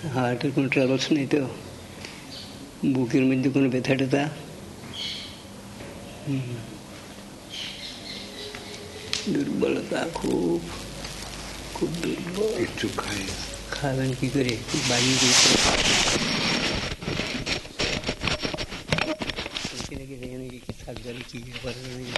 হার্টের কোনো ট্রাভেলস নেই তো? বুকের মধ্যে কোনো ব্যথা ট্যাথা? দুর্বলতা, খুব খুব দুর্বল। একটু খাবেন কি করে? বাড়িয়ে দিয়েছে সেখানে কি থাকবে কি ব্যাপার?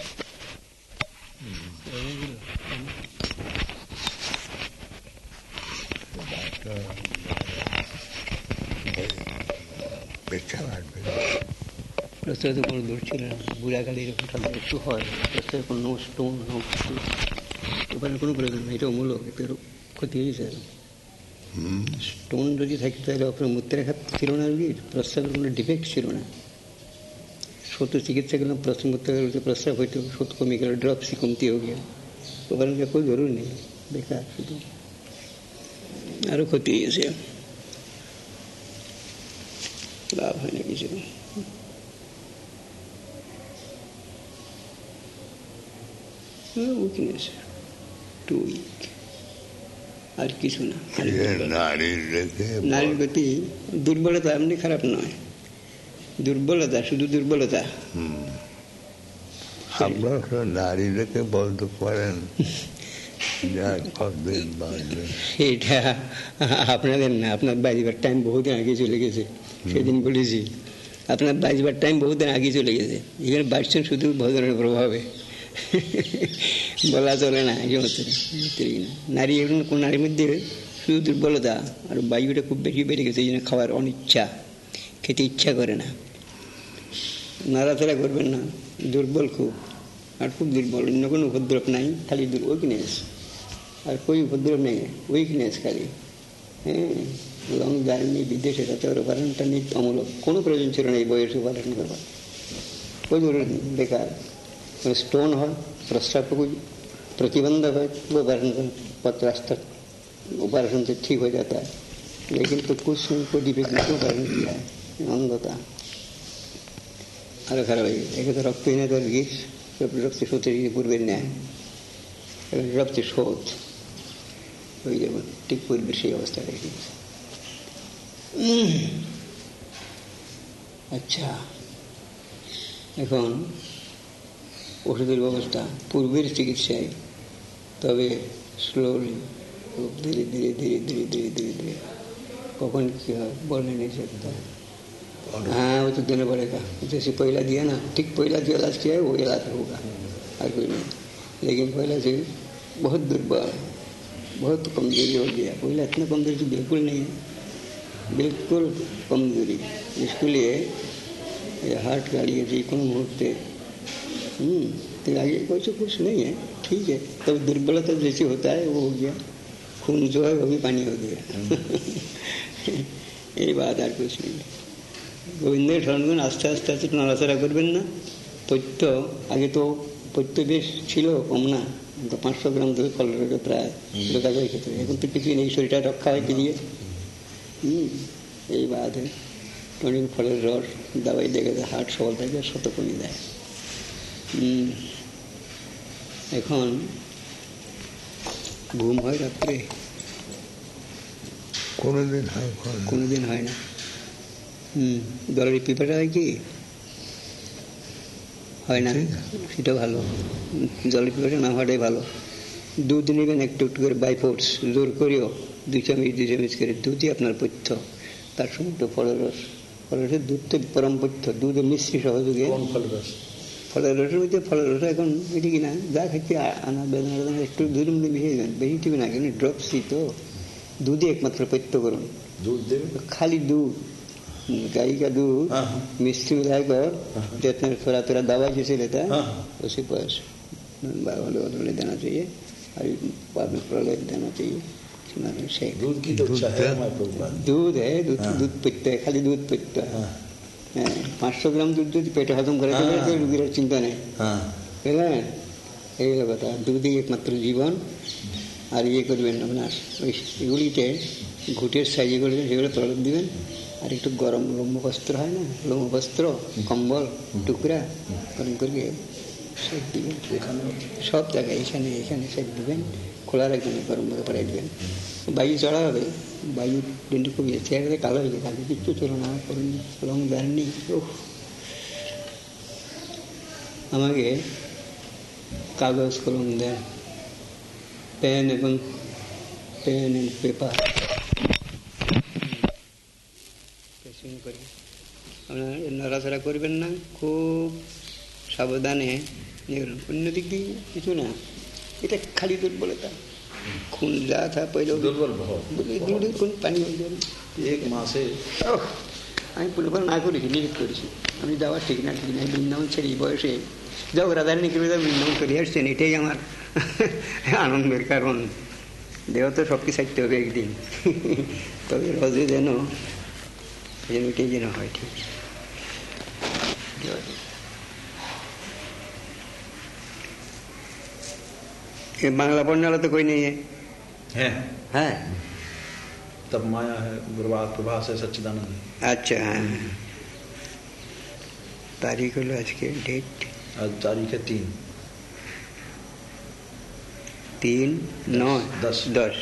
প্রস্তাবে তো কোনো দূর ছিল না। বুড়াকালে এরকম ঠান্ডা একটু হয়, প্রস্তাবে কোনো স্টোন নো কিছু ওখানে কোনো প্রয়োজন নেই। এটা অমূলক, এর ক্ষতি হয়েছে। স্টোন যদি থাকে তাহলে আপনার মূত্রাঘাত ছিল না, রোগীর প্রস্তাবের কোনো ডিফেক্ট ছিল না। শত চিকিৎসা করলাম, মূত্রাঘাত প্রস্তাব হইতো, শত কমে গেল, ড্রপসি কমতি হয়ে গেল। ওখানে কোনো জরুরি নেই, বেকার, শুধু আরও ক্ষতি হয়েছে, লাভ হয় না কিছু। উইকনেস, টু উইক, আর কিছু না। নারীর গতি দুর্বলতা এমনি খারাপ নয়, দুর্বলতা, শুধু দুর্বলতা। নারীদেরকে বলতে পারেন এটা আপনাদের না, আপনার বাজিবার টাইম বহুদিন আগে চলে গেছে। সেদিন বলেছি আপনার বাজিবার টাইম বহুদিন আগে চলে গেছে। এখানে বাজছেন শুধু ভজনের প্রভাবে, বলা চলে না। নারী এখন কোন নারীর মধ্যে শুধু দুর্বলতা আর বায়ুটা খুব বেশি বেড়ে গেছে, এই জন্য খাওয়ার অনিচ্ছা, খেতে ইচ্ছা করে না, নাড়াচাড়া করবেন না, দুর্বল খুব, আর খুব দুর্বল। অন্য কোনো উপদ্রব নাই, খালি উইকনেস, আর কই উপদ্রব নেই, উইকনেস খালি। লং জার্নি বিদেশে যাতে ওর অপারেশনটা অমূলক, কোনো প্রয়োজন ছিল না এই বয়সে অপারেশন করবার, कोई जरूरत नहीं, बेकार। स्टोन हो, प्रस्राव को कोई प्रतिबंधक है, वो रास्ता ऑपरेशन से ठीक हो जाता है, लेकिन तो कुछ को डिफेक्ट नहीं, ऑपरेशन किया है, अंधता আরো খারাপ হয়ে গেছে। একে তো রক্তহীনতার বিষ, রক্ত শোধের পূর্বের ন্যায়, রক্ত শোধ হয়ে যাবে, ঠিক পূর্বের সেই অবস্থা রেখে গেছে। আচ্ছা, এখন ওষুধের ব্যবস্থা পূর্বের চিকিৎসায়, তবে স্লোলি, ধীরে ধীরে ধীরে ধীরে ধীরে ধীরে ধীরে কখন কী হয় বলে नहीं सकता। हाँ, वो तो देना पड़ेगा, जैसे पहला दिया ना, ठीक पहला जो इलाज किया है वो इलाज होगा, और कोई नहीं। लेकिन पहला से बहुत दुर्बल, बहुत कमजोरी हो गया। पहला इतना कमजोरी तो बिल्कुल नहीं है, बिल्कुल कमजोरी। इसके लिए हार्ट का लिए जी कोनो मुहूर्ते तो आगे कोई तो कुछ नहीं है, ठीक है। तब दुर्बलता जैसे होता है वो हो गया, खून जो है वो भी पानी हो गया। ये बात আর कुछ नहीं। গোবিন্দের স্মরণ আস্তে আস্তে আস্তে একটু নাড়াচাড়া করবেন না। পথ্য আগে তো পথ্য বেশ ছিল, কম না, 500 গ্রাম ধরে ফলের প্রায় লোকা যায় খেতে। এখন তো কিছুই নেই, শরীরটা রক্ষা হয় কি দিয়ে? এই বাদে টনিক ফলের রস, দাবাই দেখে যায় হার্ট সবল থাকে, শত কমে দেয়। এখন ঘুম হয় রাত্রে? কোনোদিন হয় না। জলের পিপাসা হয় কি? হয় না, সেটা ভালো। জলের পিপাসা না হওয়াটাই ভালো। দুধ নেবেন একটু একটু করে, বাই ফোর্স, জোর করেও 2 চামচ করে দুধই আপনার পথ্য। তার সঙ্গে একটু ফলের রস, ফলের রসের দুধ তো পরম পথ্য। দুধ মিশ্রি সহযোগে ফলের রসের মধ্যে, ফলের রস এখন এটি কিনা যা খাইতে আনা বেদনা একটু দুধের মধ্যে মিশিয়ে দেবেন, বেশি ঠিক না, কিন্তু ড্রপসি তো দুধই একমাত্র পথ্য করুন। দুধ দেবেন, খালি দুধ, गाय का दूध मिश्री मिलाकर थोड़ा थोड़ा दवा जैसे लेता है उसी पर देना चाहिए, और बाद में प्रलय देना चाहिए। दूध की तो दूध है, दूध पित्त है, खाली दूध पित्त है। 500 গ্রাম দুধ যদি পেটে হজম করে দেবে, রুগীর চিন্তা নেই, বুঝলেন? এইগুলো কথা, দুধই একমাত্র জীবন। আর ইয়ে করবেন আপনার ওই এগুলিতে ঘুটের সাইজে করবেন, সেগুলো প্রলেপ দিবেন। আর একটু গরম লোমবস্ত্র হয় না, লোমবস্ত্র, কম্বল টুকরা গরম করে সেট দিবেন সব জায়গায়, এখানে এখানে সেট দিবেন, খোলা রাখবেন, গরম করে পড়াই দেবেন। বায়ু চড়া হবে, বায়ু কিন্তু খুবই চেহারাতে কালো হয়ে গেছে, আগে কিচ্ছু ছিল না, করুন রং দেননি। আমাকে কাগজ কলম দেন, পেন এবং পেন এন্ড পেপার করি। আপনারা নড়াচড়া করবেন না, খুব সাবধানে। অন্যদিক দিয়ে কিছু না, এটা খালি দুর্বলতা। খুন যা থা পয়লা দুর্বল কোন পানি এক মাসে আমি পুনর্বার না করেছি, নিষেধ করেছি। আমি যাওয়া ঠিক না, ঠিক না, বৃন্দাবন ছেড়ে এই বয়সে যাও রাধারানী কবিতা বৃন্দাবন করে আসছেন, এটাই আমার আনন্দের কারণ। দেহ তো সব কিছু ছাড়তে হবে একদিন, তবে রজে যেন এটাই যেন হয় ঠিক। বাংলা পড়নালা তো কই নেই है হ্যাঁ। तब माया है, प्रभा से सच्चिदानंद। अच्छा हाँ, तारीख हलो आज के डेट आज तारीख है 3/9/10।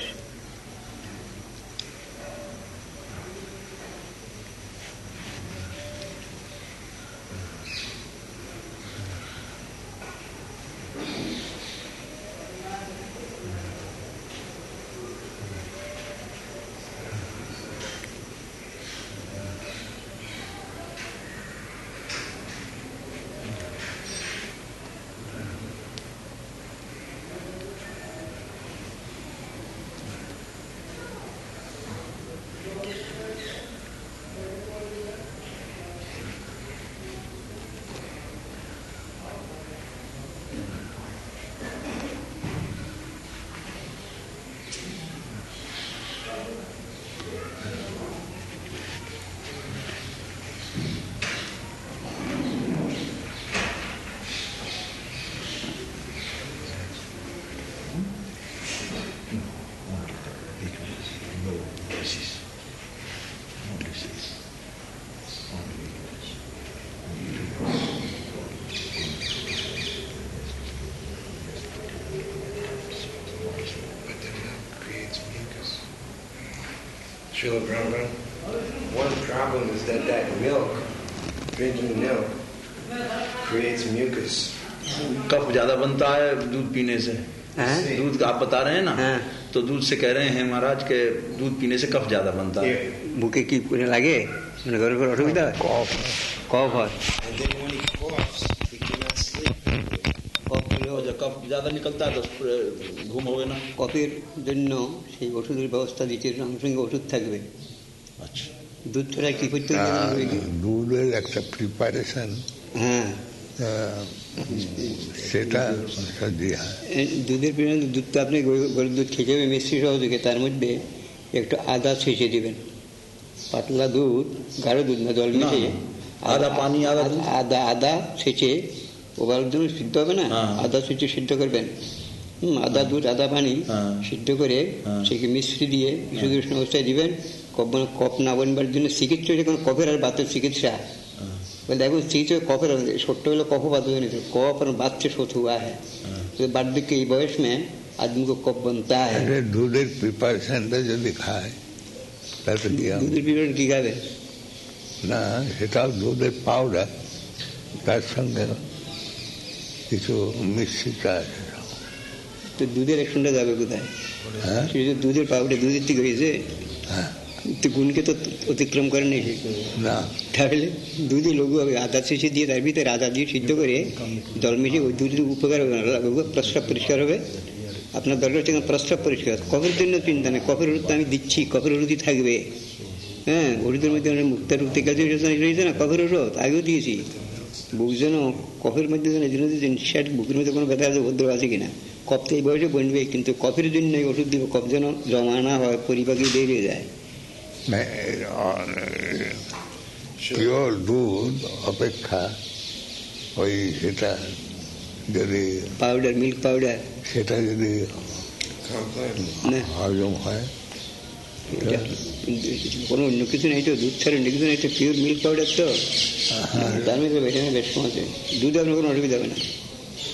Srila Prabhupada, one problem is that milk, drinking milk, creates mucus. कफ ज्यादा बनता है दूध पीने से। दूध आप बता रहे हैं ना, तो दूध से कह रहे हैं महाराज के दूध पीने से कफ ज्यादा बनता है। বুকে কি করে লাগে, মানে ঘরের পর অসুবিধা হয়, কফ হয়। And then when he coughs, he cannot sleep. जब कफ ज्यादा निकलता है तो घूम हो गए ना। কফের জন্য সেই ওষুধের ব্যবস্থা দিচ্ছে, সঙ্গে সঙ্গে ওষুধ থাকবে। अच्छा, দুধ ছাড়া কি করতে হবে? দুধের একটা প্রিপারেশন, হ্যাঁ সেটা দেওয়া হয়। দুধের পরিমাণ, দুধ তো আপনি গরুর দুধ খেতে হবে মিষ্টি সহযোগে, তার মধ্যে একটু আদা ছেঁচে দিবেন। পাতলা দুধ, গাঢ় দুধ না, জল মিশিয়ে আদা পানি, আদা ছেঁচে, ওভার জন্য সিদ্ধ হবে না, আদা ছেঁচে সিদ্ধ করবেন। আদা দুধ, আদা পানি সিদ্ধ করে সেকে মিশ্রি দিয়ে কিছু উষ্ণ অবস্থায় দিবেন। কফ না বনবার জন্য চিকিৎসা, যখন কফের আর বাতের চিকিৎসা দেখো, চিকিৎসা কফের ছোট্ট হলে कफ बात नहीं, कफ और बात से शोथ हुआ है, तो बार्धक्य के बयस में आदमी को कफ बनता है। দুধের প্রিপারেশনটা যদি খায় তাতে দুধের প্রিপারেশন কি খাবে না, সেটাও দুধের পাউডার, তার সঙ্গে কিছু মিশ্রিত আছে। তো দুধের অ্যাকশনটা যাবে কোথায়? দুধের পাউডার দুধের থেকে হয়েছে, তো গুণকে তো অতিক্রম করে নেই না, তাহলে দুধে লঘু হবে। আদা শেষে দিয়ে তার ভিতরে আদা দিয়ে সিদ্ধ করে জল মিশিয়ে ওই দুধের উপকার হবে, প্রস্রাব পরিষ্কার হবে। আপনার দরকার হচ্ছে প্রস্রাব পরিষ্কার। কফের জন্য চিন্তা নেই, কফের ওষুধ আমি দিচ্ছি, কফের ওষুধই থাকবে। হ্যাঁ, ওষুধের মধ্যে আমরা মুক্তার রূপ থেকে রয়েছে না, কফের ওষুধ আগেও দিয়েছি। বুক যেন কফের মধ্যে যেন বুকের মধ্যে কোনো ব্যথা আছে, ভদ্র আছে কিনা, কফ তো এই বয়সে বনবে, কিন্তু কফের জন্য এই ওষুধ দিব, কফ যেন জমা না হয়, পরিপাকে বেরিয়ে যায়। পিওর দুধ অপেক্ষা ওই সেটা যদি পাউডার, মিল্ক পাউডার, সেটা যদি না হজম হয়, কোনো অন্য কিছু নেই তো, দুধ ছাড়া অন্য কিছু নেই তো, পিওর মিল্ক পাউডার তো, তার মধ্যে ভেটামিন বেশ কম আছে। দুধে আপনার কোনো অসুবিধা হবে না।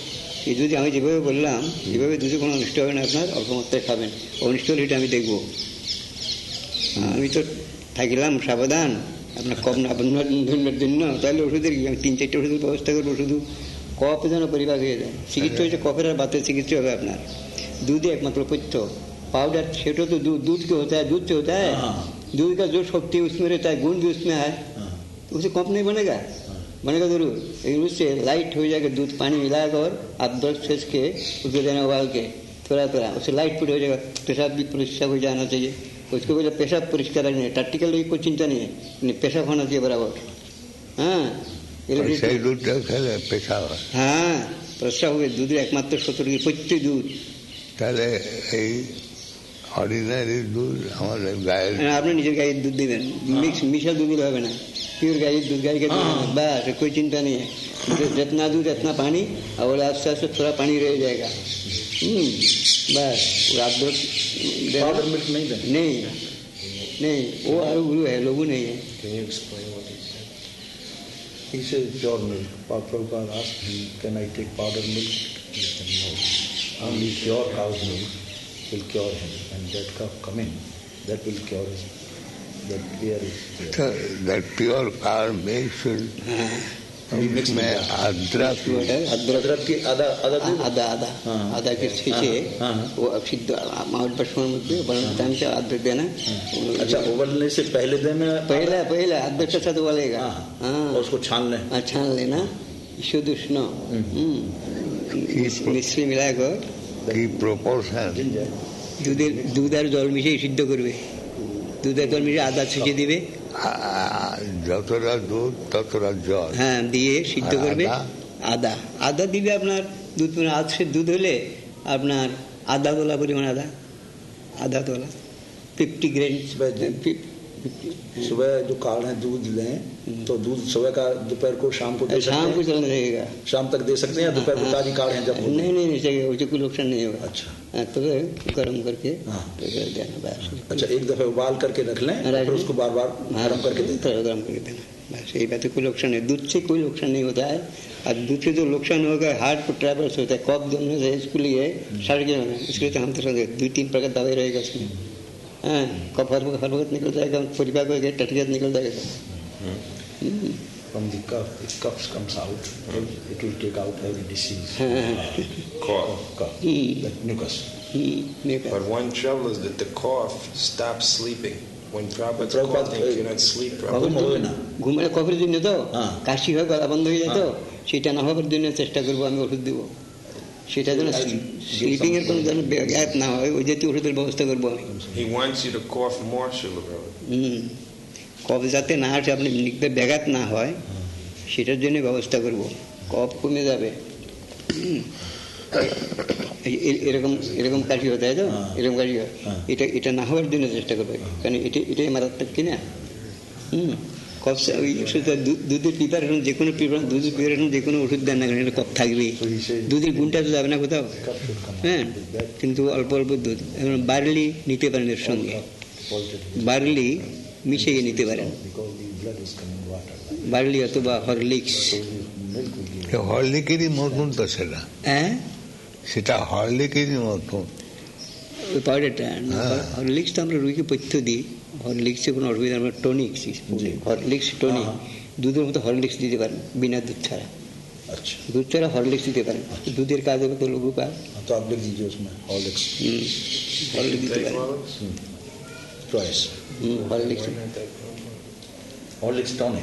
এই যদি আমি যেভাবে বললাম যেভাবে দুধে কোনো অনিষ্ট হবে না, আপনার অল্প মাত্রায় খাবেন, অনিষ্ট হলে এটা আমি দেখবো। আমি তো থাকলাম সাবধান আপনার কপ না ধরনের জন্য, তাহলে ওষুধের আমি 3-4টে ওষুধের ব্যবস্থা করবো, শুধু কপ যেন পরিবার হয়ে যায়। চিকিৎসা হচ্ছে কফের আর বাতের চিকিৎসা হবে আপনার। दूध एकमात्र पथ्य, पाउडर छेटो तो दूध के होता है, दूध से होता है, दूध का जो शक्ति उसमें रहता है, गुण भी उसमें है, तो उसे कप नहीं बनेगा, बनेगा जरूर, लेकिन उससे लाइट हो जाएगा। दूध पानी मिलाकर और आप ब्रश सेच के उसको देना उबाल के थोड़ा थोड़ा, उससे लाइट फिट हो जाएगा। पेशाब भी परिष्कार हो जाना चाहिए, उसको बोले पेशाब परिष्कार नहीं है, टट्टिकल की कोई चिंता नहीं है, पेशाब होना चाहिए बराबर। हाँ पेशाब, हाँ प्रस्राव हुए दूध एकमात्र सतर्क पथ्य दूध। তাহলে এই অর্ডিনারি দুধ আমাদের গায়ের, আপনি নিজের গায়ের দুধ দিবেন, মিশা दूध হবে না, प्योर गाय दूध, गाय का दूध, बस कोई चिंता नहीं है। जितना दूध इतना पानी, और आस्ते आस्ते थोड़ा पानी रह जाएगा, बस। रात भर पाउडर मिल्क नहीं देना, नहीं वो आलू गुरु है, लोगों नहीं है। He says pure milk. Prabhupada asked him, can I take powder milk? He said no. Only pure cow's milk will cure him, and that cow coming, that will cure him. That fear is there. That pure cow milk should mix में अदरक की आधा के शीशे वो सिद्ध mount पशुओं में टाइम से अदरक देना। अच्छा, उबलने से पहले देना, पहले अदरक के साथ उबालेगा, उसको छान लेना शुद्ध उष्ण मिश्री मिलाकर কি প্রপোর্শন দুধ আর জল মিশিয়ে সিদ্ধ করবে। দুধ আর জল মিশিয়ে আদা ছিটিয়ে দিবে, যতটা দুধ ততটা জল, হ্যাঁ দিয়ে সিদ্ধ করবে। আদা দিবে আপনার দুধ, আধশে দুধ হলে আপনার আধা তোলা পরিমাণ আধা তোলা 50 গ্রাম। सुबह जो काढ़ा दूध लें तो दूध सुबह का दोपहर को शाम को शाम को चलना रहेगा, शाम तक दे सकते हैं, दोपहर को ताजी काढ़े जब नहीं चाहिए, उसे कोई नुकसान नहीं होगा। अच्छा, तो गर्म करके देना बस। अच्छा, एक दफे उबाल करके रख लें, फिर उसको बार बार गर्म करके देना बस। यही बात है, कोई नुकसान नहीं, दूध से कोई नुकसान नहीं होता है। और दूध से जो नुकसान होगा हार्ट को ट्रैवल्स होता है, कफ जमने से इसके लिए सड़ गया, इसलिए तो हम तो 2-3 प्रकार दवाई रहेगा उसमें। हाँ, कफ हर वक्त निकल जाएगा, परिवार को टटके निकल जाएगा। From the cup, the cups comes out, it will take out every disease. Cough. Like mucus. But one trouble is that the cough stops sleeping. When Prabhupada coughing, if you're not sleep properly. ঘুমের কফের জন্য তো কাশি হয়, গলা বন্ধ হয়ে যায়, তো সেটা না হওয়ার জন্য চেষ্টা করবো, আমি ওষুধ দেবো। সেটা যেন স্লিপিং এর কোনো যেন গ্যাপ না হয়, ওই জাতীয় ওষুধের ব্যবস্থা করবো আমি। He wants you to cough more, Srila Prabhupada. কফ যাতে না আসে, আপনি লিখতে ব্যাঘাত না হয়, সেটার জন্য ব্যবস্থা করব, কফ কমে যাবে। এরকম কাশি হতে হয়, তো এরকম কাশি হয়, এটা না হওয়ার জন্য চেষ্টা করবে, কারণ এটাই মারাত্মক কিনা। কফ দুধের প্রিপারেশন, যে কোনো দুধের প্রিপারেশন যে কোনো ওষুধ দেন না কেন, এটা কফ থাকবেই। দুধের গুণটা তো যাবে না কোথাও, হ্যাঁ, কিন্তু অল্প অল্প দুধ। এখন বার্লি নিতে পারেন, এর সঙ্গে বার্লি মিশিয়ে নিতে পারেন, বার্লি অথবা হরলিক্স। হরলিকেরই মতন তো সেটা, হ্যাঁ সেটা হরলিকেরই মতন ওই পাউডারটা। হরলিক্স তো আমরা রুগীকে পথ্য দিই, হরলিক্সে কোনো অসুবিধা, আমরা টনিক, হরলিক্স টনিক, দুধের মতো হরলিক্স দিতে পারেন বিনা দুধ ছাড়া। अच्छा, दूध ছাড়া হরলিক্স দিতে পারেন, দুধের কাজ হবে তো লোগোं का। तो आप लिख दीजिए उसमें हॉर्लिक्स, हॉर्लिक्स दिते पारेन, चॉइस हॉर्लिक्स, हॉर्लिक्स टॉनिक।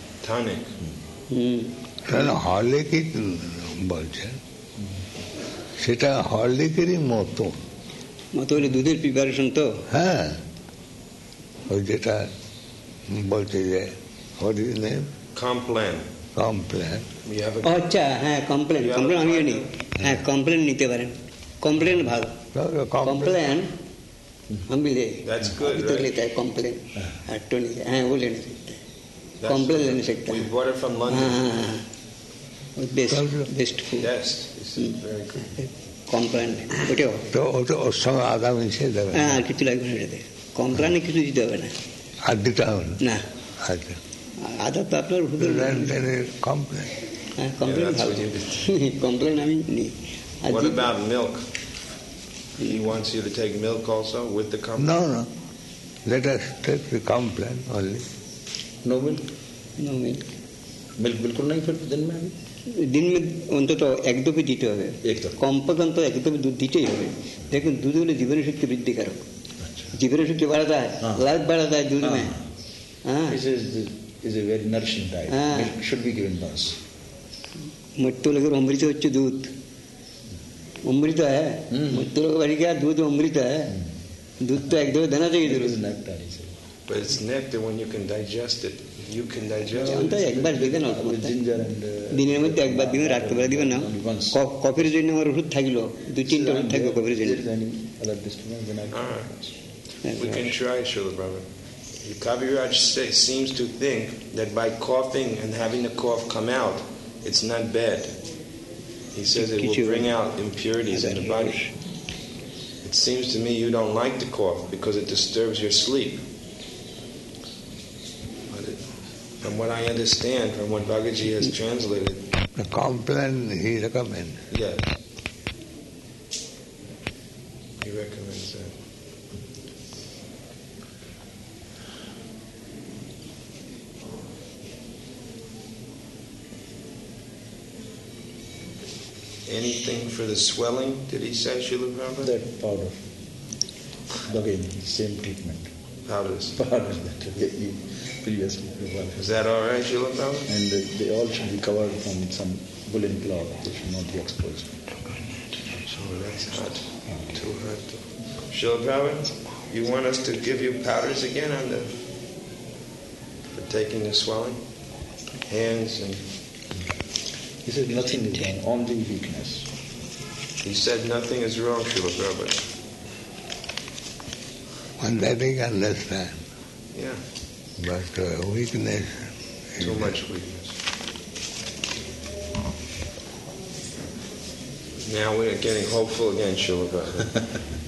হরলিকই বলছেন, সেটা হরলিকেরই মতো হলে দুধের প্রিপারেশন তো। হ্যাঁ, ওই যেটা বলছে যে Complan. আচ্ছা, হ্যাঁ কমপ্লেন আমিও নিই, হ্যাঁ কমপ্লেন নিতে পারেন, কমপ্লেন ভালো, কমপ্লেন हम भी ले, That's good, तो right? लेता है कॉम्प्लेन, टोनिक, हाँ वो लेने सकते हैं, कॉम्प्लेन लेने सकते We हैं। bought it from London. हाँ, best food Yes, this is very good. Complain, ওটাও তো ওর সঙ্গে আদা মিশিয়ে দেবে, হ্যাঁ আর কিছু লাগবে না এটাতে, কমপ্লেনে কিছু দিতে হবে না, আর দিতে হবে না। আচ্ছা, আদা তো আপনার ওষুধের কমপ্লেন কমপ্লেন that's ভালো what you did. কমপ্লেন আমি নিই What about milk? He wants you to take milk also with the complaint? No. Let us take the complaint only. No milk? No milk milk बिल्कुल नहीं फिर दिन में अभी দিন অন্তত এক দফে দিতে হবে एक दफा কম পর্যন্ত এক দফে দুধ দিতেই হবে দেখুন দুধ হলে জীবনের শক্তি বৃদ্ধিকারক अच्छा জীবনের শক্তি বাড়াতে হয় हाँ। লাইফ বাড়াতে হয় দুধ में হ্যাঁ This is a very nourishing diet. Ah. Milk should be given once. মৃত্যু লোকের অমৃত হচ্ছে দুধ অমৃত হ্যাঁ মৃত্যু লোক বাড়ি গিয়ে দুধ অমৃত হ্যাঁ দুধ তো এক দফে দেনা चाहिए It जरूर is nectar, he said. But it's nectar when you can digest it. You can digest জানতে it. একবার দিবেন অল্প With ginger and দিনের মধ্যে একবার দিবেন রাত্রেবেলা দিবেন না only once. কফির জন্য আমার ওষুধ থাকলো 2-3টা ওষুধ থাকবে কফির জন্য If there is any other disturbance, then I Ah. can. We can try, Srila Prabhupada. Kaviraj seems to think that by coughing and having the cough come out, it's not bad. He says it will bring out impurities in the body. It seems to me you don't like the cough because it disturbs your sleep. But from what I understand, from what Bhagaji has translated, The complaint he recommends. yes, he recommends that. Anything for the swelling, did he say, Srila Prabhupada? That powder. Again, same treatment. Powders. Powder that he previously provided. Is that all right, Srila Prabhupada? And they all should be covered from some woolen cloth. They should not be exposed. So that's hot. Too hot. Srila Prabhupada, you want us to give you powders again on the for taking the swelling? Hands and He said nothing is wrong, only weakness. he said nothing is wrong, Srila Prabhupada. One that he can understand. Yeah, But weakness. too much weakness. Now we're getting hopeful again, Srila Prabhupada.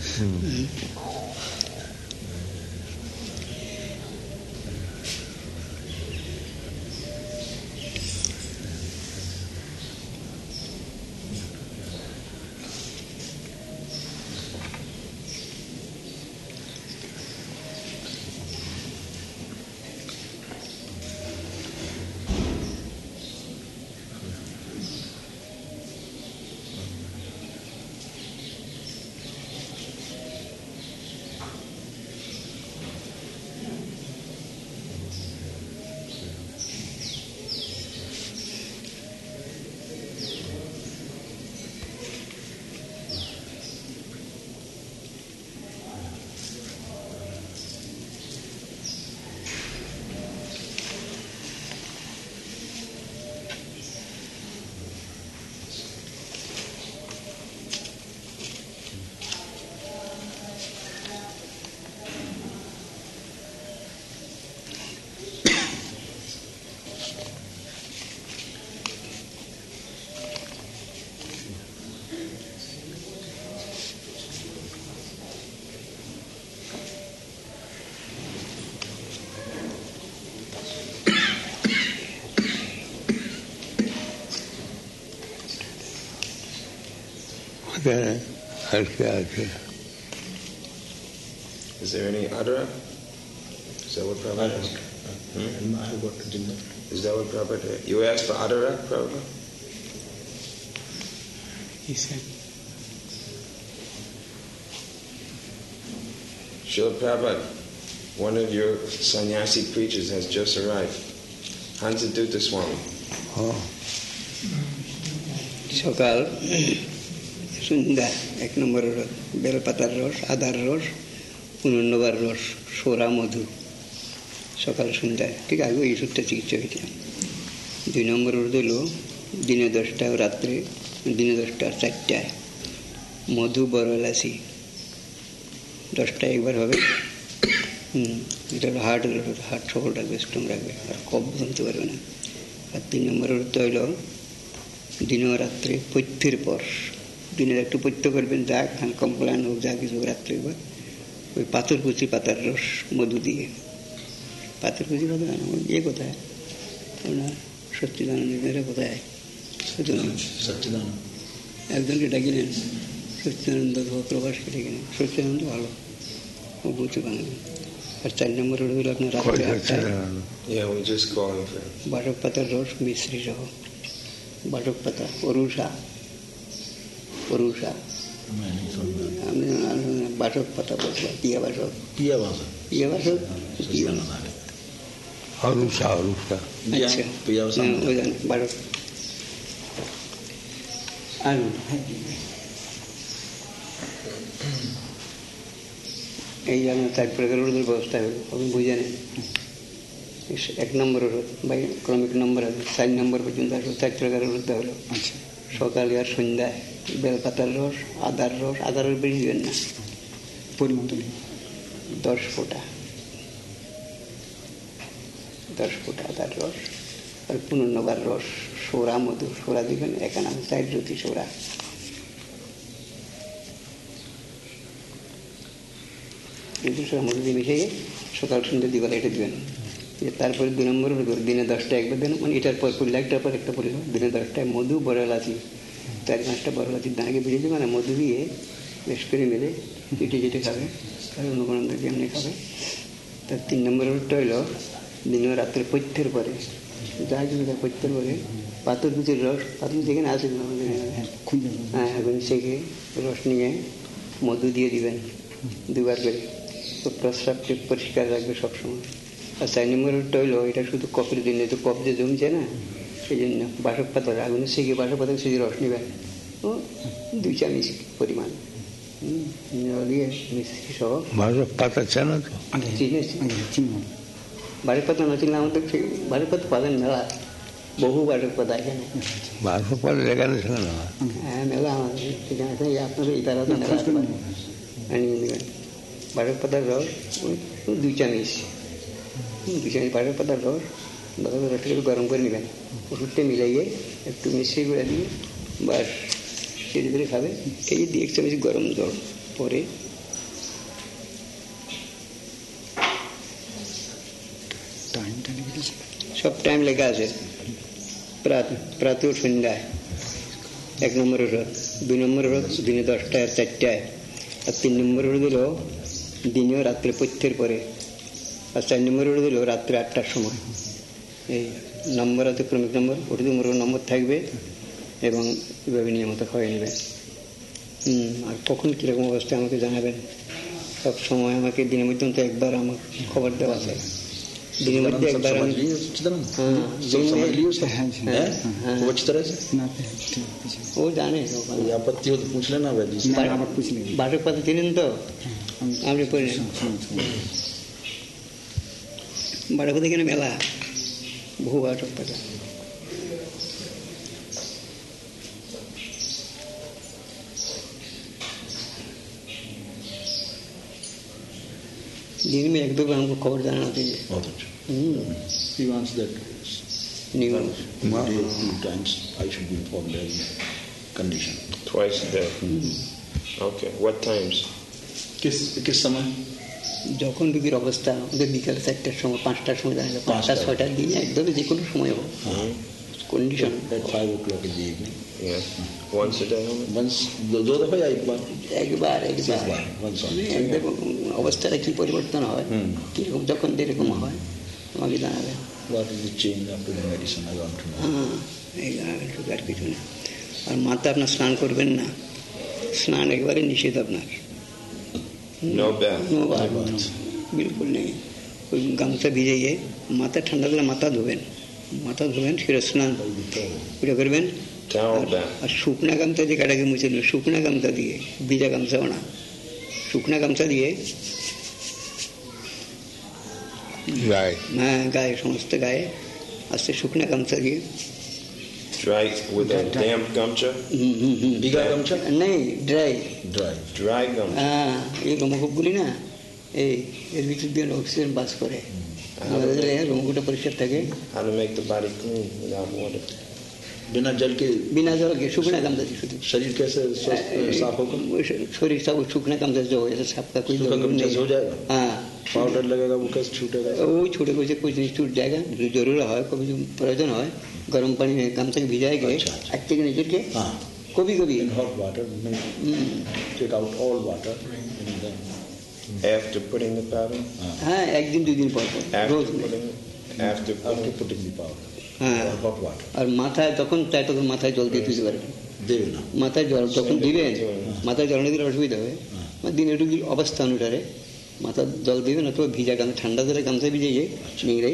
Is there any adara? Is that what Prabhupada asked? And I have got ginger. Is that what Prabhupada? You asked for adara, Prabhupada? He said Srila Prabhupada, one of your sannyasi preachers has just arrived. Hansadutta Swami. Oh, সকাল সন্ধ্যা 1 নম্বর বেলপাতার রস আদার রস পুনর্নবার রস সোরা মধু সকাল সন্ধ্যায় ঠিক আগে এই ওষুধটা চিকিৎসা হয়েছিলাম 2 নম্বর ওষুধ হলো দিনে 10টায় রাত্রে দিনে 10টায় 4টায় মধু বড় এলাচি 10টায় একবার হবে এটা হলো হার্ট সকল রাখবে স্ট্রং রাখবে আর কফ জমতে পারবে না আর 3 নম্বর ওষুধটা হলো দিনে রাত্রে পথ্যের পর দিনের একটু পথ্য করবেন যা খান কমপ্লেন হোক যা কিছু রাত্রে একবার ওই পাথরকুচি পাতার রস মধু দিয়ে পাথরকুচি পাতা ইয়ে কোথায় আপনার সচ্চিদানন্দের কোথায় সচ্চিদানন্দ একজনকে ডাকি নেন, সচ্চিদানন্দ প্রভাসকে ডেকে নেন। সচ্চিদানন্দ ভালো, ও বুঝতে পারেন। আর 4 নম্বর হলো আপনার রাত্রে 8টায় Yeah, we just call him for বাসক পাতার রস মিশ্রি সহ। বাসক পাতা, অরুষা, আমি বাসক পাতা বলছিলাম, পিয়া বাসক, পিয়া ভাষা পিয়া বাসক, পিয়া। Arusha. আচ্ছা, পিয়া ভাষা ওই জানি বাসক। আর এই আপনার 4 প্রকারের ওষুধের ব্যবস্থা হলো, আপনি বুঝে নেন। 1 নম্বর ওষুধ বা ক্রমিক নম্বর আছে, 4 নম্বর পর্যন্ত আসলে 4 প্রকারের ওষুধ হলো। সকালে আর সন্ধ্যায় বেলপাতার রস, আদার রস, আদার রস বেশি দিবেন না, পরিমাণ 10 ফোঁটা, 10 ফোঁটা আদার রস। আর পুনর্নবার রস, সোরা মধু, সোরা দিবেন 1 আনা, 4 জ্যোতি সোরা। মধু দিয়ে মিশিয়ে সকাল সন্ধ্যা দিবেন, এটা দিবেন। তারপরে 2 নম্বর দিনে 10টা একবার দেন, মানে এটার পর পড়লে একটার পর একটা পড়ল। দিনে 10টায় মধু, বড় এলাচি, 4-5টা বড় এলাচির দানাকে ভিজে দেবে, মানে মধু দিয়ে বেশ করে মেলে যেটে খাবে, আর অনুকরণ যেমনি খাবে। তার 3 নম্বর ওষুধটা হইল দিনে রাত্রে পথ্যের পরে, যা কিছু তার পথ্যের পরে পাথর কুচির রস, পাথর যেখানে আছে হ্যাঁ, এখন সেকে রস নিয়ে মধু দিয়ে দিবেন 2 বার করে, তো প্রস্রাবকে পরিষ্কার রাখবে সবসময়। আর 4 নম্বর ওষুধটা হইলো, এটা শুধু কফের জন্য, তো কফ যে জমছে না, সেই জন্য বাসক পাতার আগুনে সেকে বাসক পাতা সেকে রস নেবেন, ও 2 চামচ পরিমাণ দিয়ে মিশ্রি সহ। বাসক পাতা চেনা তো? বাসক পাতা না চিনলে আমাদের বাসক পাতা পাবেন মেলা, বহু বাসক পাতা এখানে। বাসক পাতা এখানে ছিল না? হ্যাঁ, মেলা আমাদের এখানে আছে, আপনার এই তারা তো মেলা আনিয়ে নেবেন। বাসক পাতার রস 2 চামচ, 2 চামচ বাসক পাতার রস, রসটা একটু গরম করে নেবেন, ওষুধটা মিলাইয়ে একটু মিশিয়ে করে দিয়ে বাস ধীরে ধীরে খাবে। এই দিয়ে 1 চামচ গরম জল পরে সব টাইম লেখা আছে, প্রাত সন্ধ্যায় 1 নম্বর ওষুধ, 2 নম্বর ওষুধ দিনে 10টায় আর 4টায়, আর 3 নম্বর ওষুধ হলো দিনেও রাত্রে পথ্যের পরে, আর 4 নম্বর ওষুধ হলো রাত্রে 8টার সময়। এই নম্বর আছে ক্রমিক নম্বর, ওটি নম্বর থাকবে এবং এভাবে নিয়মিত খাওয়াই নেবেন। আর কখন কীরকম অবস্থায় আমাকে জানাবেন, সব সময় আমাকে দিনের মধ্যে তো একবার আমার খবর দেওয়া আছে, দিনের মধ্যে একবার আমি ও জানে। आपत्ति हो तो पूछ लेना भाई, বাসক পাতা চিনেন তো? আপনি পড়ে বাসক পাতা এখানে মেলা, বহু বাসক পাতা। दिन में 1-2 बार हमको खबर जाना चाहिए। बहुत अच्छा। He wants that News. 2 times I should be informed as condition. twice a day. Okay, what times? किस समय? যখন রোগীর অবস্থা, ওদের বিকাল 4টার সময়, 5টার সময় জানা যায়, 5টা-6টার দিনে একদম যে কোনো সময় হোক, condition. At 5 o'clock in the evening. Yeah. Once a day? Once, 2 दफा या एक बार? একবার Once only. দেখুন অবস্থাটা কি পরিবর্তন হয়, কীরকম যখন যেরকম হয় আমাকে জানাবেন। What is the change after the medicine? I want to know. হ্যাঁ, এই জানাবেন, শুধু আর কিছু না। আর মাথা আপনার স্নান করবেন না, স্নান একবারে নিষেধ আপনার। No bath. নো বাথ, বিলকুল নেই। ওই গামছা ভিজাইয়ে মাথা ঠান্ডা দিলে মাথা ধোবেন, শিরো স্নান ওটা করবেন। Towel bath. আর শুকনা গামছা দিয়ে কাটাকে মুছে নেবেন, শুকনা গামছা দিয়ে, ভিজা গামছাও না, শুকনা গামছা দিয়ে হ্যাঁ গায়ে, সমস্ত গায়ে আস্তে শুকনা গামছা দিয়ে। Dry with a damp gumcha? Bigger gamcha? নেই, ড্রাই। Dry gumcha. হ্যাঁ, এই রোমকূপগুলি না, এর ভিতর দিয়ে অক্সিজেন পাস করে, রোমকূপটা পরিষ্কার থাকে। How to make the body clean without water? बिना जल के सूखना गामचा शुद्ध शरीर कैसे साफ होगा? शरीर सब सूखना गामचा जो है साफ का कोई जरूरत नहीं हो जाएगा। हाँ, पाउडर लगेगा वो कैसे छूटेगा? वो छूटे कुछ नहीं छूट जाएगा। जो जरूर है कभी जो प्रयोजन है गर्म पानी में गामचा भिजाएंगे अच्छे के नीचे के कभी in hot water take out all water after putting the powder. हाँ, एक दिन 2 दिन पर रोज after putting the powder. hot water और মাথায় তখন চাই তখন মাথায় জল দিয়ে দিতে পারবেন। দেবে না মাথায় জল যখন দিবেন মাথায় জল না দিলে অসুবিধা হবে। দিনের রুগীর অবস্থা অনুসারে মাথা জল দিবেন অথবা ভিজা গামছা ঠান্ডা জলে গামছা ভিজিয়ে নিয়ে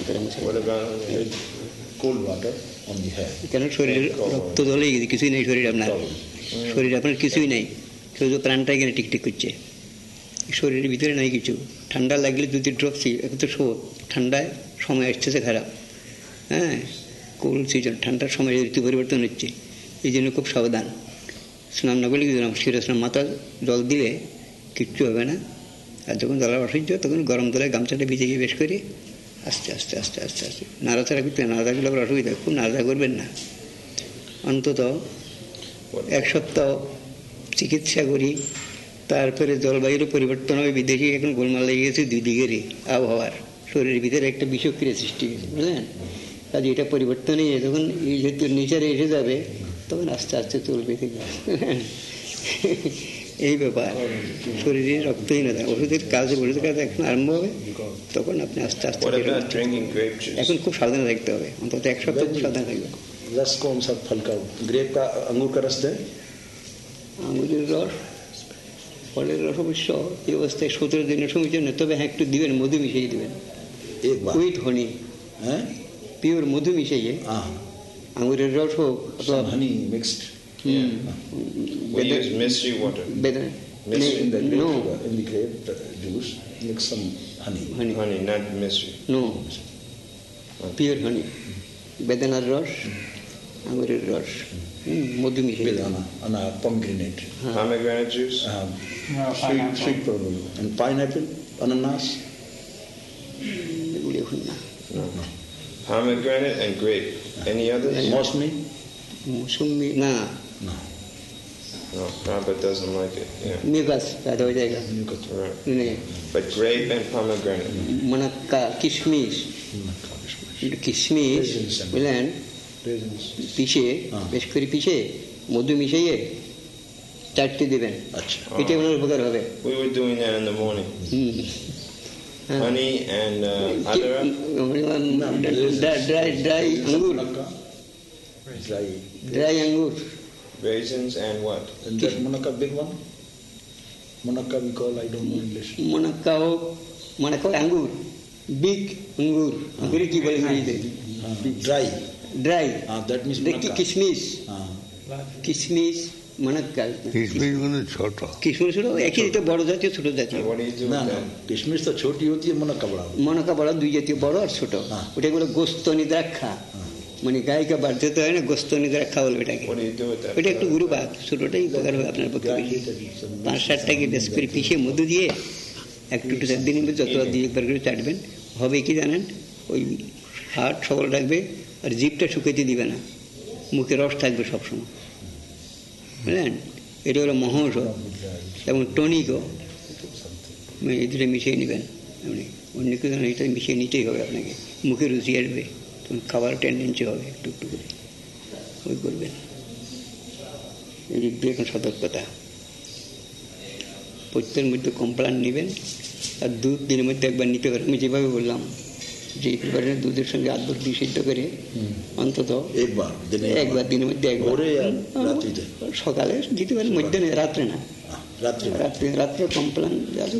cold water on the hair. কেন শরীরের রক্ত জলে কিছুই নেই শরীর আপনার কিছুই নেই শুধু প্রাণটা এখানে টিকটিক করছে শরীরের ভিতরে নাই কিছু। ঠান্ডা লাগলে 2 ড্রপ এখন তো ঠান্ডায় সময় আসতেছে খারাপ। হ্যাঁ, কোল্ড সিজন ঠান্ডার সময় ঋতু পরিবর্তন হচ্ছে এই জন্য খুব সাবধান। স্নান না করলে কিছু না স্নান মাথা জল দিলে কিচ্ছু হবে না। আর যখন জলের অসহ্য তখন গরম জলে গামছাটা ভিজে গিয়ে বেশ করে আস্তে আস্তে আস্তে আস্তে আস্তে নাড়াচাড়া করতে নাড়াচাড়া করলে আবার অসুবিধা খুব নাড়াচাড়া করবেন না। অন্তত 1 সপ্তাহ চিকিৎসা করি তারপরে জলবায়ুর পরিবর্তন হবে। বিদেশি এখন গোলমাল লেগে গেছে 2 দিকেরই আবহাওয়ার শরীরের ভিতরে একটা বিষক্রিয়া সৃষ্টি হয়েছে বুঝলেন। কাজে এটা পরিবর্তনই যখন এই যেহেতু নেচারে এসে যাবে তখন আস্তে আস্তে চলবে এই ব্যাপার। শরীরে রক্তহীনতা ওষুধের কাজ এখন আরম্ভ হবে তখন আপনি আস্তে আস্তে এখন খুব সাবধানে থাকতে হবে। অন্তত 1 সপ্তাহ খুব সাবধানে থাকবে। रस कौन सा फल का? ग्रेप का, अंगूर का रस दें? আঙুরের রস ফলের রস অবশ্য এই অবস্থায় 17 দিনের সময় জন্য তবে হ্যাঁ একটু দিবেন মধু মিশিয়ে দিবেন উইথ হনি। হ্যাঁ, পিওর মধু মিশিয়ে আঙুরের রস হোক অথবা honey mixed. We use mystery water. In the grape juice, mix some honey. Honey, not mystery. No, pure honey. বেদানার রস, আঙুরের রস, মধু মিশিয়ে বেদানা, pomegranate. Pomegranate juice. Sweet pomegranate. And pineapple, ananas. এগুলি এখন না। Pomegranate and grape. Any others? মৌসুমি না। No, Prabhupada doesn't like it. Mucus पैदा हो जाएगा। Right. But grape and pomegranate. মুনাক্কা, কিশমিশ বুঝলেন পিষে বেশ করে পিষে মধু মিশিয়ে 4টে দিবেন। এটা ওনার উপকার হবে। We were doing that in the morning. Honey and adara. Dry angur. Dry angur. Raisins and what? And that munakka big one? Munakka we call, I don't know English. Munakka angur. Big angur. Anguri ki bole bole dry. That means munakka. Kishmish munakka. किशमिश মানে ছোট। किशमिश ছোট একই তো বড় জাতীয় ছোট জাতীয়। What do you do? না किशमिश तो छोटी होती है, मुनक्का बड़ा। মুনাক্কা বড় 2 জাতীয় বড় আর ছোট। ওটা বলে গোস্তনি দ্রাক্ষা। মানে গায়িকা বাড়তে তো হয় না গোস্তনি দ্রাক্ষা বলবে এটাকে। What do you do with that? ওটা একটু গুরু পাক ছোটটাই উপকার হবে আপনার পক্ষে বেশি। 5-7টাকে বেশ করে পিষে মধু দিয়ে একটু 4 দিনের মধ্যে যতবার 2-1 করে চাটবেন হবে কি জানেন ওই হার্ট সবল রাখবে আর জিভটা শুকাইতে দিবে না, মুখে রস থাকবে সবসময় বুঝলেন। এটা হলো মহৌষধ এবং টনিকও এই দুটো মিশিয়ে নেবেন। আপনি অন্য কিছু এটা মিশিয়ে নিতেই হবে আপনাকে, মুখে রুচি আসবে তখন খাবার টেন্ডেন্সি হবে একটু একটু করে ওই করবেন। এই দিক দিয়ে এখন সতর্কতা। প্রত্যেকের মধ্যে কমপ্লান নেবেন আর দুধ দিনের মধ্যে একবার নিতে পারেন। আমি যেভাবে বললাম যে প্রিপারেশন দুধের সঙ্গে 8 সিদ্ধ করে অন্তত একবার দিনের মধ্যে একবার সকালে দিতে পারেন, মধ্যে রাত্রে না, রাত্রে Complan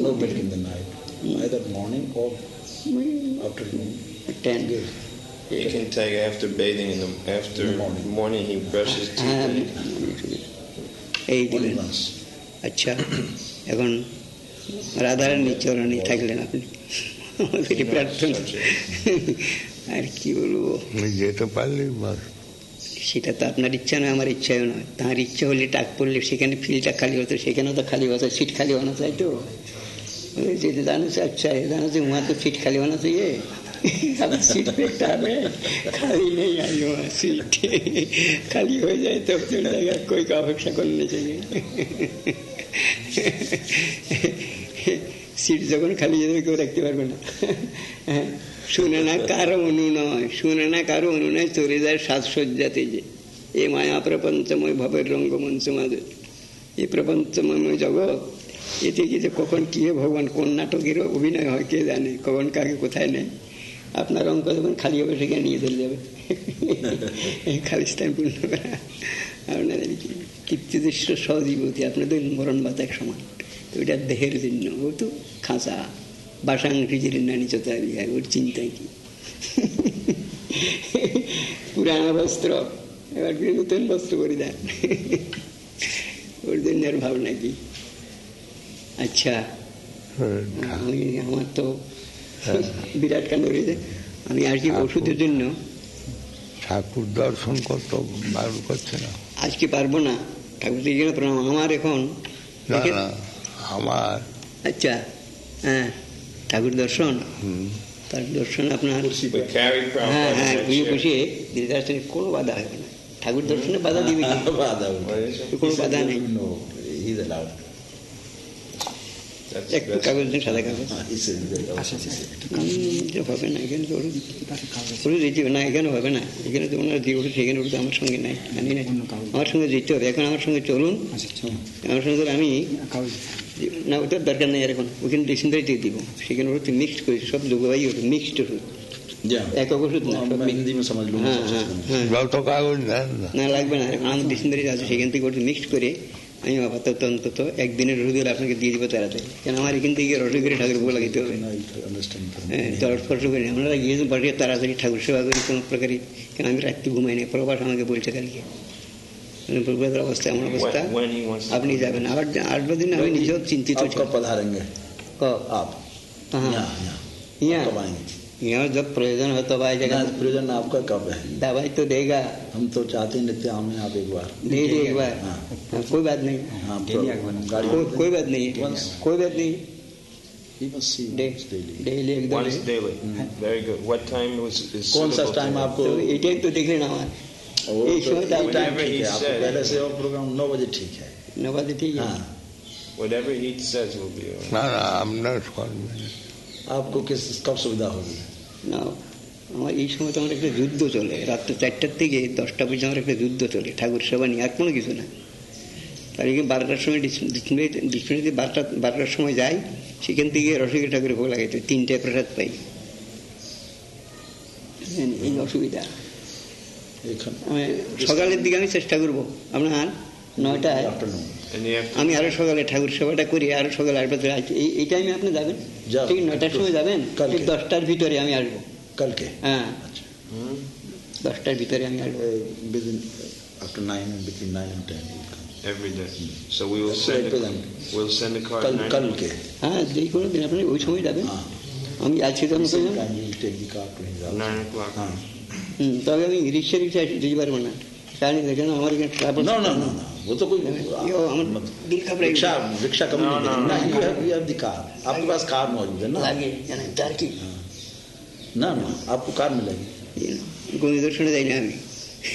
You can take after bathing after morning he brushes teeth. এই দিবেন। আচ্ছা, এখন রাধারানীর চরণে থাকলেন আপনি, আমাদের প্রার্থনা আর কি বলবো, যেতে পারলে সেটা তো আপনার ইচ্ছা নয়, আমার ইচ্ছাও নয়। তাঁর ইচ্ছা হলে টাক পড়লে সেখানে ফিল্ডটা খালি হতো, সেখানেও তো খালি হতো, সিট খালি होना चाहिए। तो जैसे जाने से अच्छा है, जाने से वहाँ तो सीट खाली होना चाहिए। अब सीट पे है, खाली नहीं आई वहाँ सीट, खाली हो जाए तो चल जाएगा, कोई का अपेक्षा करनी चाहिए। সিট যখন খালি যাবে কেউ রাখতে পারবে না। শুনে না কারো অনুনয়, শুনে না কারো অনুনয়, চলে যায় সাজসজ্জাতে যে এ মায়া প্রপঞ্চময় ভবের রঙ্গমঞ্চ মাঝে, এই প্রপঞ্চময় জগৎ, এতে কি যে কখন কি ভগবান কোন নাটকের অভিনয় হয় কে জানে, কখন কাকে কোথায় নেয়। আপনার অঙ্ক যখন খালি হবে সেখানে নিয়ে চলে যাবে, খালি স্থান পূর্ণ করা। আপনাদের তৃপ্তিদৃশ্য সহজীবতী, আপনাদের মরণ বাতাক সমান, ওইটা দেহের জন্য। ও তো খাঁচা বাসাংসিজির নানি চোতাবি, ওর চিন্তায় কি। পুরানো বস্ত্র এবার নতুন বস্ত্র পরিধান, ওর জন্য আর ভাবনা কি। আচ্ছা, আমার তো বিরাট কাণ্ড রয়েছে, আমি আর কি ওষুধের জন্য ঠাকুর দর্শন করতে বার করছে না, আজকে পারবো না। ঠাকুর প্রণাম। আমার এখন আমার আচ্ছা, হ্যাঁ ঠাকুর দর্শন, তার দর্শন আপনার হ্যাঁ হ্যাঁ ঘুরিয়ে বসিয়ে ধীরে কোনো বাধা হবে না। ঠাকুর দর্শনে বাধা দিবে, কোনো বাধা নেই। একটু কাগজ দিন, সাদা কাগজ হবে না, এখানে তো ওষুধ দিতে হবে না, এখানে হবে না, এখানে তো ওনারা দিয়ে ওষুধ, সেখানে ওষুধ আমার সঙ্গে নাই, জানি না, আমার সঙ্গে দিতে হবে। এখন আমার সঙ্গে চলুন, আমার সঙ্গে আমি না, ওটার দরকার নেই। আর এখন ওখানে ডিসেম্বরি দিয়ে দিব, সেখানে ওষুধ মিক্সড করেছি, সব যোগাই ওষুধ, মিক্সড ওষুধ, একক ওষুধ না। না লাগবে না, আমার ডিসেম্বরি আছে, সেখান থেকে ওষুধ মিক্সড করে আমি আপাতত অন্তত একদিনের রসুদ হলে আপনাকে দিয়ে দিব তাড়াতাড়ি, কেন আমার এখান থেকে রসুদ করে ঠাকুর ভোগ লাগাইতে হবে। হ্যাঁ, স্পর্শ করি আমরা গিয়েছি বাড়ি, তাড়াতাড়ি ঠাকুর সেবা করি কোনো প্রকারই, কেন আমি রাত্রি ঘুমাই না। প্রবাস আমাকে বলছে কালকে অবস্থা, এমন অবস্থা আপনি যাবেন। আবার 8 দিন আমি নিজেও চিন্তিত। यहाँ जब प्रयोजन हो तब आएगा। प्रयोजन आपका कब है? दवाई तो देगा, हम तो चाहते हैं नित्य आम आप एक बार दे दे एक बार। कोई बात नहीं, कोई बात नहीं, कोई बात नहीं, डेली एकदम very good. What time is कौन सा टाइम आपको? ये टाइम तो देख लेना हमारा, ये समय टाइम ठीक है, आपको पहले से और प्रोग्राम 9 बजे ठीक है, 9 बजे ठीक है। whatever he says will be all right। ना I'm not calling। आपको किस कब सुविधा होगी? না, আমার এই সময় তো আমার একটা যুদ্ধ চলে, রাত্র 4টার থেকে 10টা পর্যন্ত আমার একটা যুদ্ধ চলে ঠাকুর সেবা নিয়ে, আর কোনো কিছু না। তার আগে 12টার সময় ডিসপ্লেতে 12টার সময় যাই, সেখান থেকে রসিকের ঠাকুরের ভোগ লাগাইতে 3টায় প্রসাদ পাই। এই অসুবিধা। সকালের দিকে আমি চেষ্টা করবো আপনার 9টায়, আমি আরো সকালে ঠাকুর সেবাটা করি, আরো সকালে আসবে। এই টাইমে আপনি যাবেন, ঠিক 9টার সময় যাবেন, ঠিক 10টার ভিতরে আমি আসবো কালকে। হ্যাঁ, 10টার ভিতরে আমি আসবো। After 9 and between 9 and 10 every day, so we'll send a card কালকে। হ্যাঁ, যেই কোনো দিন আপনি ওই সময় যাবেন, আমি আজকে যখন করলাম 9 o'clock। তবে আমি রিক্সা দিতে পারবো না, কারণ দেখেন আমার এখানে ট্রাভেল। वो तो कोई আমার দিল খাবড়াই। रिक्शा कभी नहीं देना, you have the car, आपके पास कार मौजूद है ना? লাগে জানেন তার কি ना ना, आपको कार मिलेगी। গোবিন্দ দর্শনে যাই না আমি,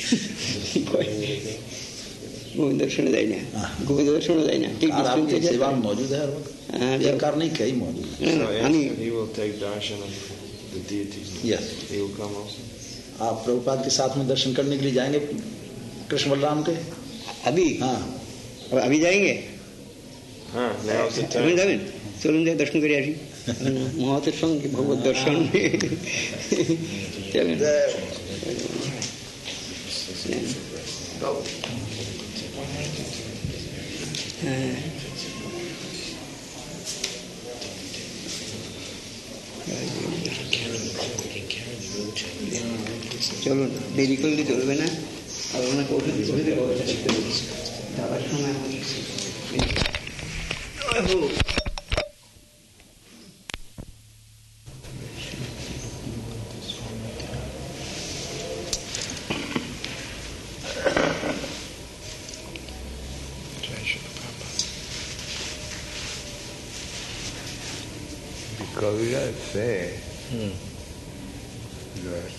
গোবিন্দ দর্শনে যাই না, গোবিন্দ দর্শনে যাই না, ঠিক सेवा मौजूद है हर वक्त। कार नहीं, कई मौजूद है। আমি he will take darshan of the deities। Yes, he will come also। आप प्रभुपाद के साथ में दर्शन करने के लिए जाएंगे कृष्ण बलराम के? अभी? हाँ, अभी जाएंगे। हाँ, যাবেন, চলুন যাই দর্শন করে আসি মহাতের সঙ্গে ভগবত দর্শন। চলেন। হ্যাঁ, চলুন, দেরি করলে চলবে না। আর ওনাকে ওষুধ যাওয়ার সময় कबीरा से that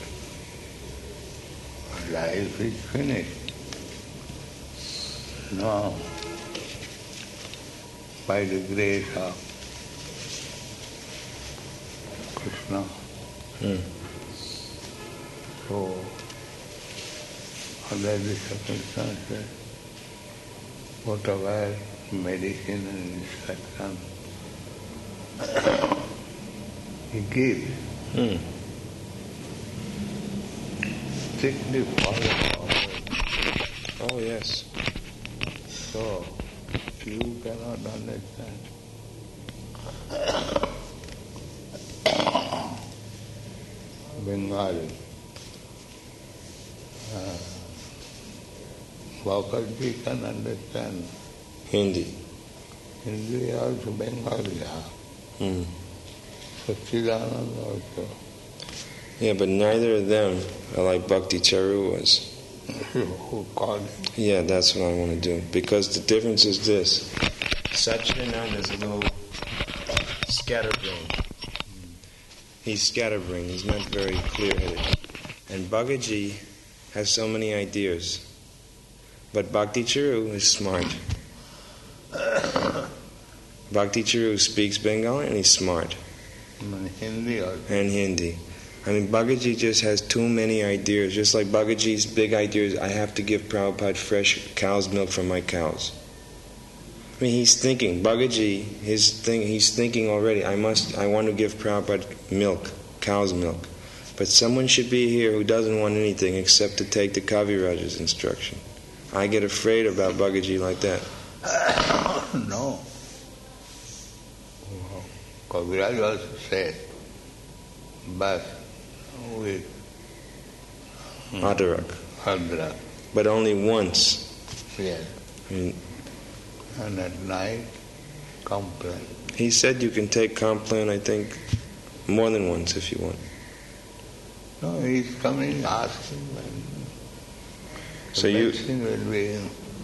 life is finished. Now, by the grace of Krishna, so under the circumstances, whatever medicine and instruction he gives, strictly follow. Oh, yes. So, you cannot understand. Bengali. Bhakarji can understand. Hindi. Hindi also Bengali. Satchidananda also. Yeah, but neither of them are like Bhakti Charu was. Who called him? Yeah, that's what I want to do. Because the difference is this. Satchidananda is a little scatterbrained. He's scatterbrained. He's not very clear-headed. And Bhagaji has so many ideas. But Bhakti Charu is smart. Bhakti Charu speaks Bengali and he's smart. And Hindi also. And Hindi. I mean, Bhagaji just has too many ideas. Just like Bhagaji's big ideas, I have to give Prabhupada fresh cow's milk from my cows. I mean, he's thinking. Bhagaji, he's thinking already. I want to give Prabhupada milk, cow's milk. But someone should be here who doesn't want anything except to take the Kaviraj's instruction. I get afraid about Bhagaji like that. No. Kaviraj also said, but with Adrak. But only once. Yes. I mean, and at night, Complan. He said you can take Complan, I think, more than once if you want. No, he's coming asking. So you will be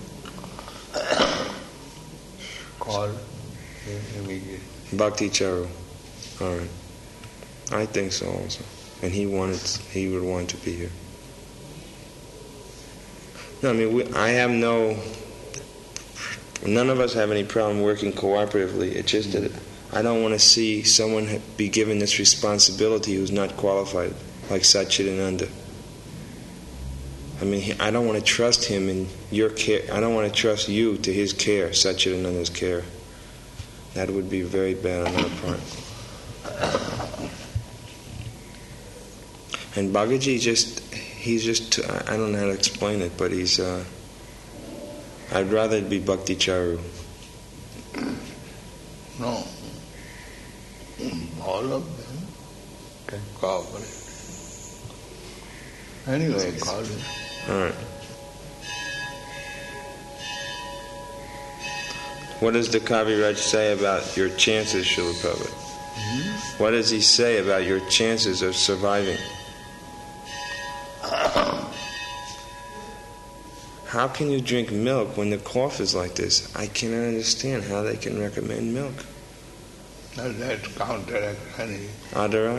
called immediately. Bhakti Charu. All right. I think so also. And he would want to be here. No, I mean, none of us have any problem working cooperatively. It's just that I don't want to see someone be given this responsibility who's not qualified, like Satchidananda. I mean, I don't want to trust him in your care. I don't want to trust you to his care, Satchidananda's care. That would be very bad on our part. And Bhagaji I don't know how to explain it, but I'd rather it be Bhakti Charu. No. All of them can cooperate. Anyway, call him. All right. What does the Kaviraj say about your chances, Srila Prabhupada? What does he say about your chances of surviving? How can you drink milk when the cough is like this? I cannot understand how they can recommend milk. Let's counteract honey. Adarak?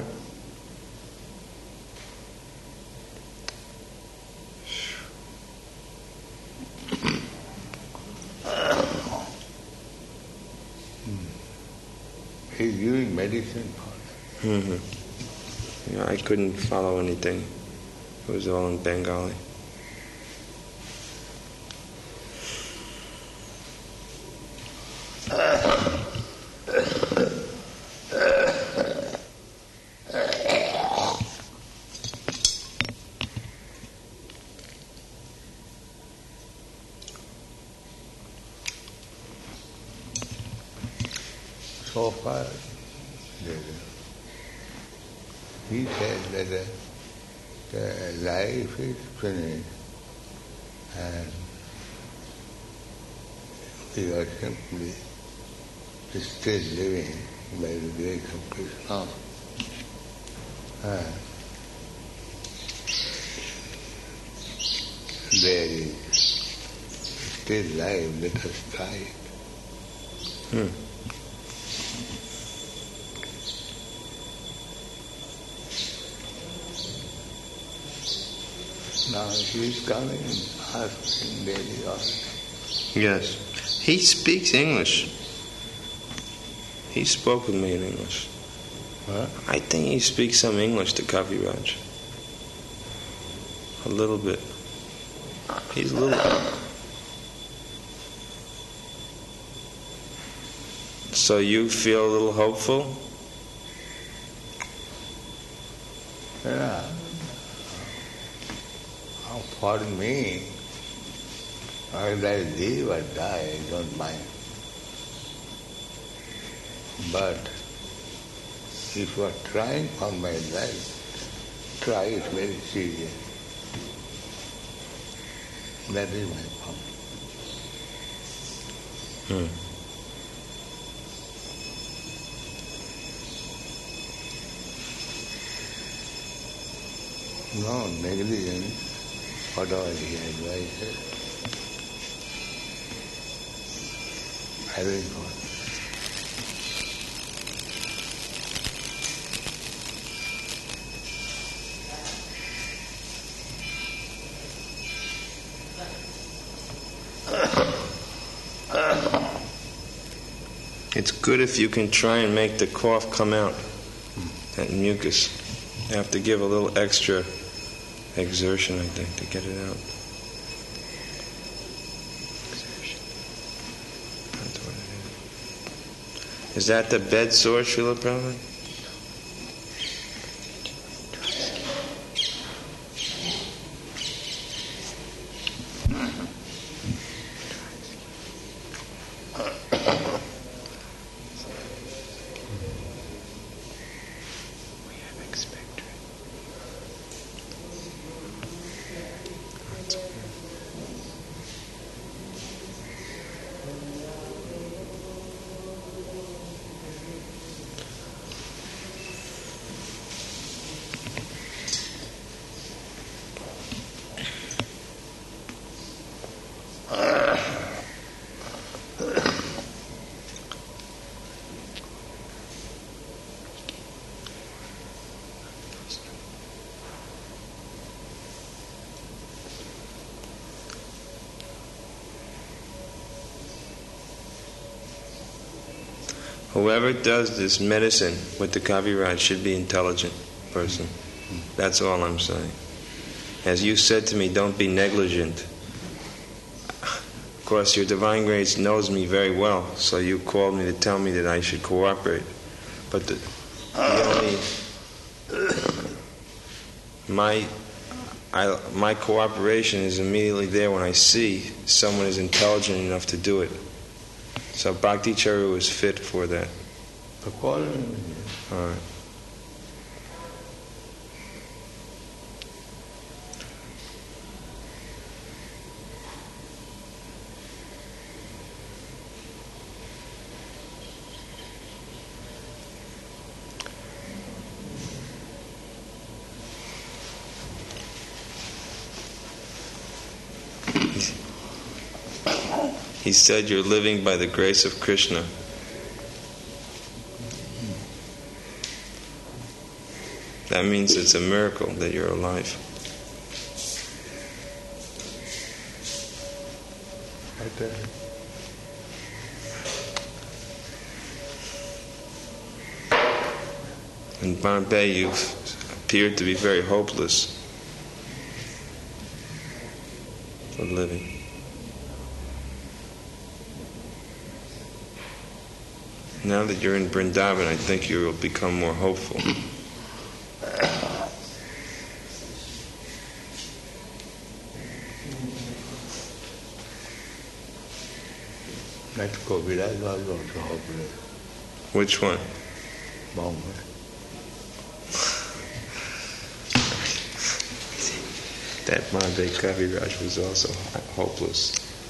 He's giving medicine for them. Yeah, I couldn't follow anything. It was all in Bengali. So far, he said that the life is finished and we are simply still living by the grace of Krishna. And there is still life, let us try it. Now he's coming and asking daily all the time. Yes. He speaks English. He spoke with me in English. Huh? I think he speaks some English to Kaviraj. A little bit. He's a little... So you feel a little hopeful? Yeah. For me, whether I live or die, I don't mind. But if you are trying for my life, try it very seriously. That is my problem. No negligence, whatever he advises, I will go. It's good if you can try and make the cough come out, that mucus. You have to give a little extra exertion, I think, to get it out. Exertion. That's what it is. Is that the bed sore, Srila Prabhupada? Whoever does this medicine with the Kaviraj should be an intelligent person. That's all I'm saying. As you said to me, don't be negligent. Of course, your Divine Grace knows me very well, so you called me to tell me that I should cooperate. But my cooperation is immediately there when I see someone is intelligent enough to do it. So Bhakti Charu is fit for that. All right. He said you're living by the grace of Krishna. That means it's a miracle that you're alive. In Bombay, you've appeared to be very hopeless for living. Now that you're in Vrindavan, I think you will become more hopeful. That Kaviraj was also hopeless. Which one? Bombay. That Bombay Kaviraj was also hopeless.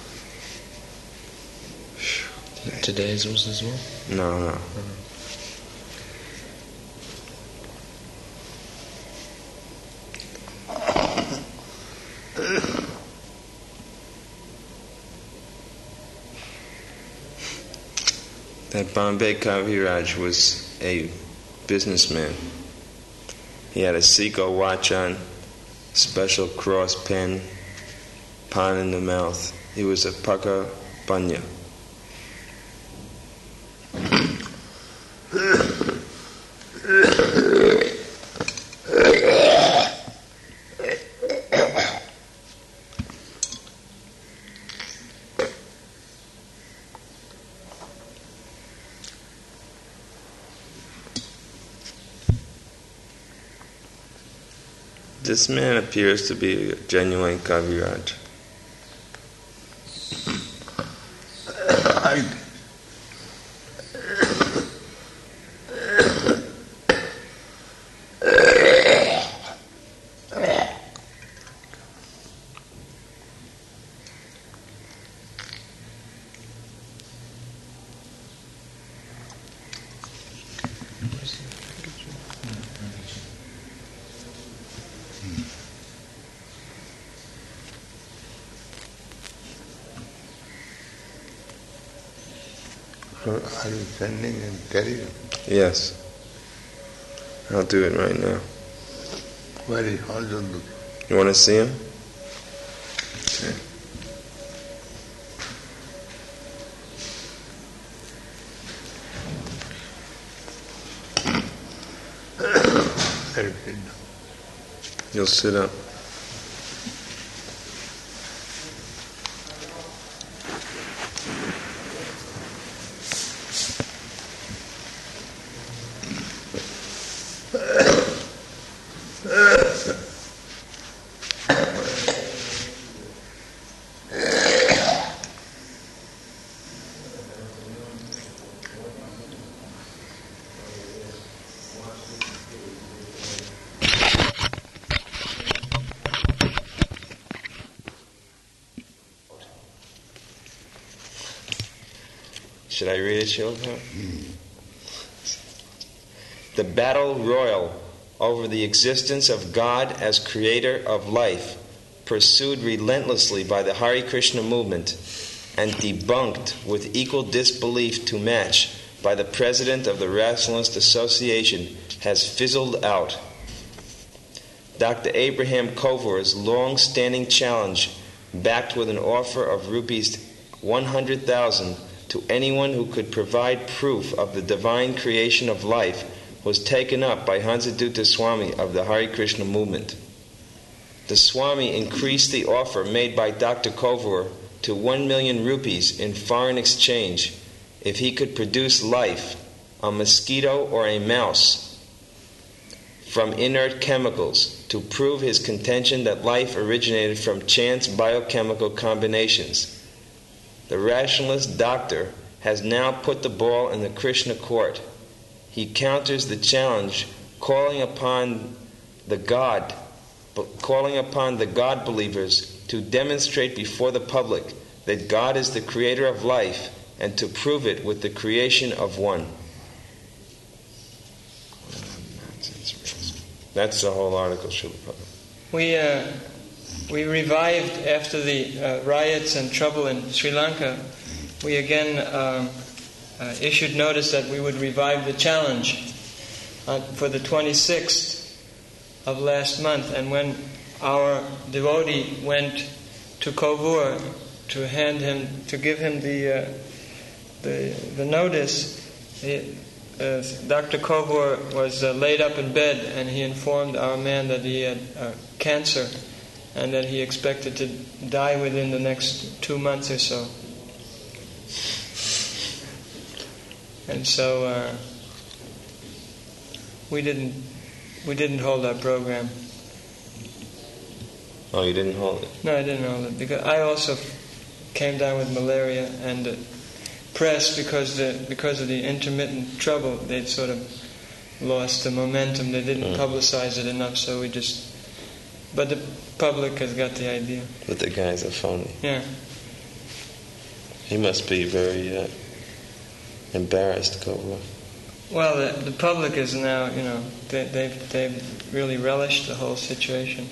Today's was as well? No. That Bombay Kaviraj was a businessman. He had a Seiko watch on, special cross pen, pan in the mouth. He was a Paka Panya. This man appears to be a genuine Kaviraj. So are you sending and carrying? Yes. I'll do it right now. Where is Arjuna? You want to see him? Okay. You'll sit up. Should I read it, Shilpa? The battle royal over the existence of God as creator of life, pursued relentlessly by the Hare Krishna movement and debunked with equal disbelief to match by the president of the Rationalist Association, has fizzled out. Dr. Abraham Kovor's long-standing challenge, backed with an offer of rupees 100,000 to anyone who could provide proof of the divine creation of life, was taken up by Hansadutta Swami of the Hare Krishna movement. The Swami increased the offer made by Dr. Kovor to 1 million rupees in foreign exchange if he could produce life, a mosquito or a mouse, from inert chemicals to prove his contention that life originated from chance biochemical combinations. The rationalist doctor has now put the ball in the Krishna court. He counters the challenge, calling upon the God believers to demonstrate before the public that God is the creator of life and to prove it with the creation of one. That's the whole article, Srila Prabhupada. We revived after the riots and trouble in Sri Lanka. We again issued notice that we would revive the challenge for the 26th of last month. And when our devotee went to Kovur to give him the notice, Dr. Kovur was laid up in bed, and he informed our man that he had cancer and that he expected to die within the next 2 months or so. And so we didn't hold our program. Oh, you didn't hold it? No, I didn't hold it because I also came down with malaria, and press because of the intermittent trouble, they'd sort of lost the momentum. They didn't publicize it enough, so we just. But the public has got the idea. But the guy's a phony. Yeah. He must be very embarrassed, Kovur. Well, the public is now, they've really relished the whole situation.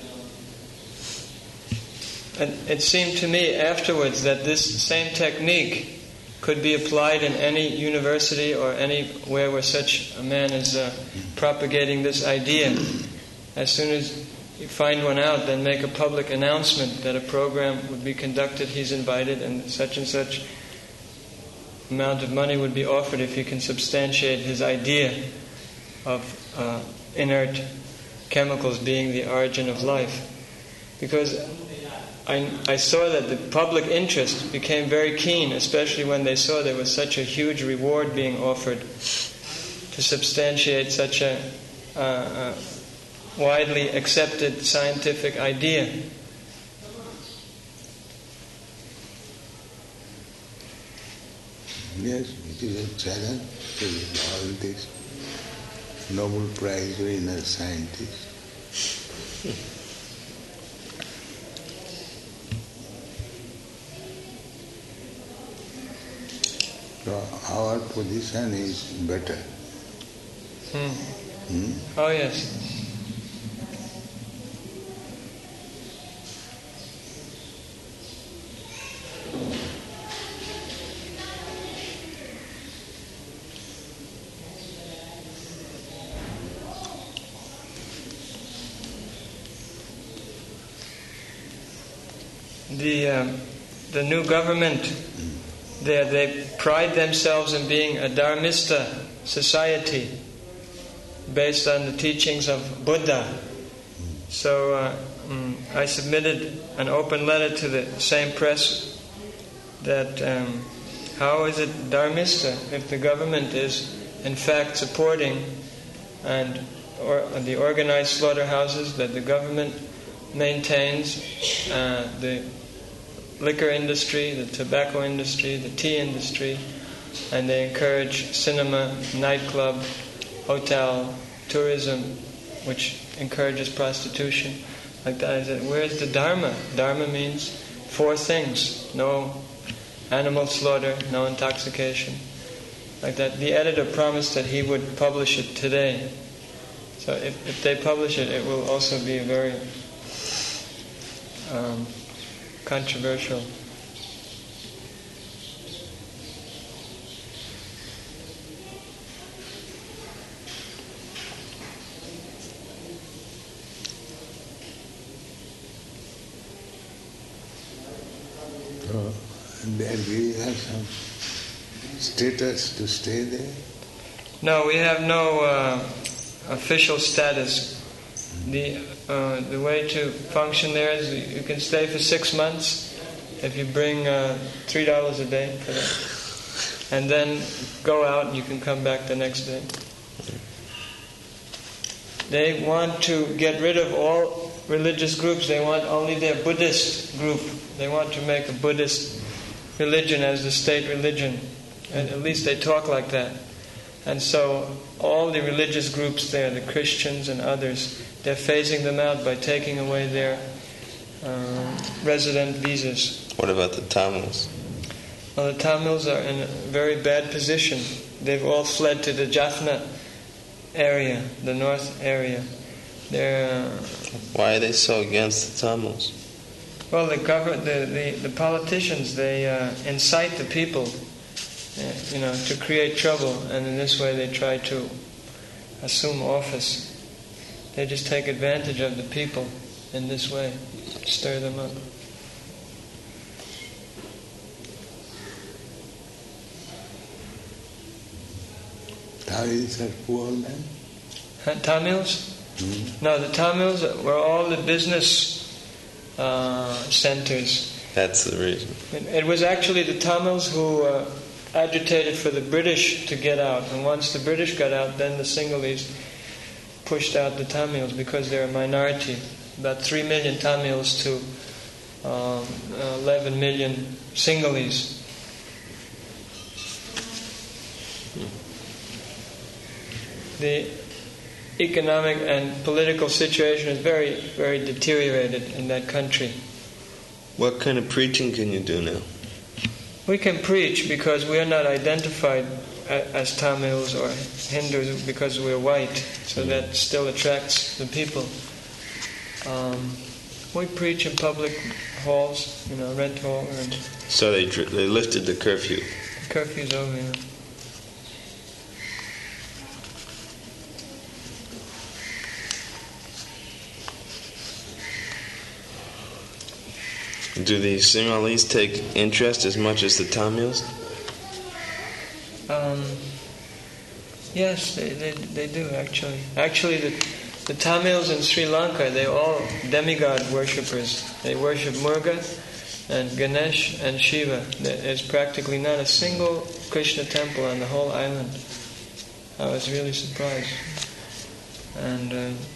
And it seemed to me afterwards that this same technique could be applied in any university or anywhere where such a man is propagating this idea. As soon as you find one out, then make a public announcement that a program would be conducted, he's invited, and such amount of money would be offered if he can substantiate his idea of inert chemicals being the origin of life. Because I saw that the public interest became very keen, especially when they saw there was such a huge reward being offered to substantiate such a widely accepted scientific idea. Yes, it is a challenge to all these Nobel Prize winner scientists. So our position is better. Oh yes. The new government, they pride themselves in being a Dharmista society based on the teachings of Buddha. So I submitted an open letter to the same press that how is it Dharmista if the government is in fact supporting the organized slaughterhouses that the government maintains, the liquor industry, the tobacco industry, the tea industry, and they encourage cinema, nightclub, hotel, tourism, which encourages prostitution. Like that, I said, where's the Dharma? Dharma means 4 things: no animal slaughter, no intoxication. Like that. The editor promised that he would publish it today. So if they publish it, it will also be a very controversial. So they are giving us some status to stay there? No, we have no official status. The way to function there is you can stay for 6 months if you bring $3 a day for that, and then go out and you can come back the next day. They want to get rid of all religious groups. They want only their Buddhist group. They want to make a Buddhist religion as the state religion, and at least they talk like that. And so all the religious groups there, the Christians and others, they're phasing them out by taking away their resident visas. What about the Tamils? Well, the Tamils are in a very bad position. They've all fled to the Jaffna area, the north area. Why are they so against the Tamils? Well, the politicians, they incite the people, to create trouble, and in this way they try to assume office. They just take advantage of the people in this way, stir them up. Tamils are poor then? Tamils? No, the Tamils were all the business centers. That's the reason. It was actually the Tamils who agitated for the British to get out, and once the British got out, then the Sinhalese pushed out the Tamils because they're a minority. About 3 million Tamils to 11 million Sinhalese. The economic and political situation is very, very deteriorated in that country. What kind of preaching can you do now? We can preach because we are not identified as Tamils or Hindus because we're white, so that still attracts the people. We preach in public halls, rent hall. And so they lifted the curfew. The curfew's over, Do the Sinhalese take interest as much as the Tamils? Yes, they do actually. Actually, the Tamils in Sri Lanka, they're all demigod worshippers. They worship Muruga and Ganesh and Shiva. There's practically not a single Krishna temple on the whole island. I was really surprised. And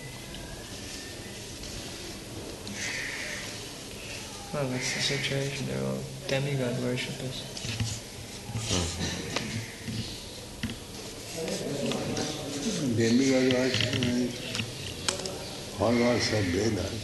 well, that's the situation. They're all demigod worshippers. Demigod worship means followers of Vedas.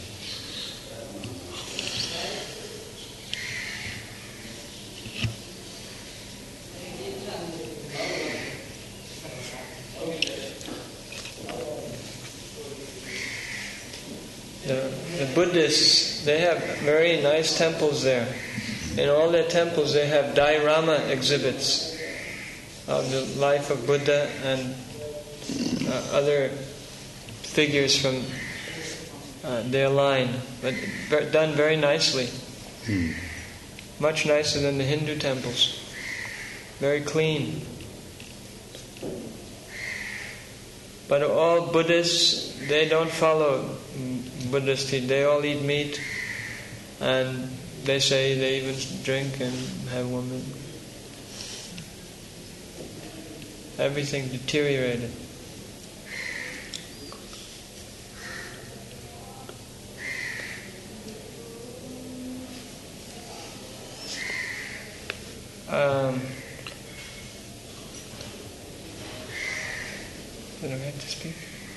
The Buddhists, they have very nice temples there. In all their temples they have diorama exhibits of the life of Buddha and other figures from their line, but done very nicely. Much nicer than the Hindu temples. Very clean. But all Buddhists, they don't follow Buddhist teaching. They all eat meat, and they say they even drink and have women. Everything deteriorated. Did I have to speak?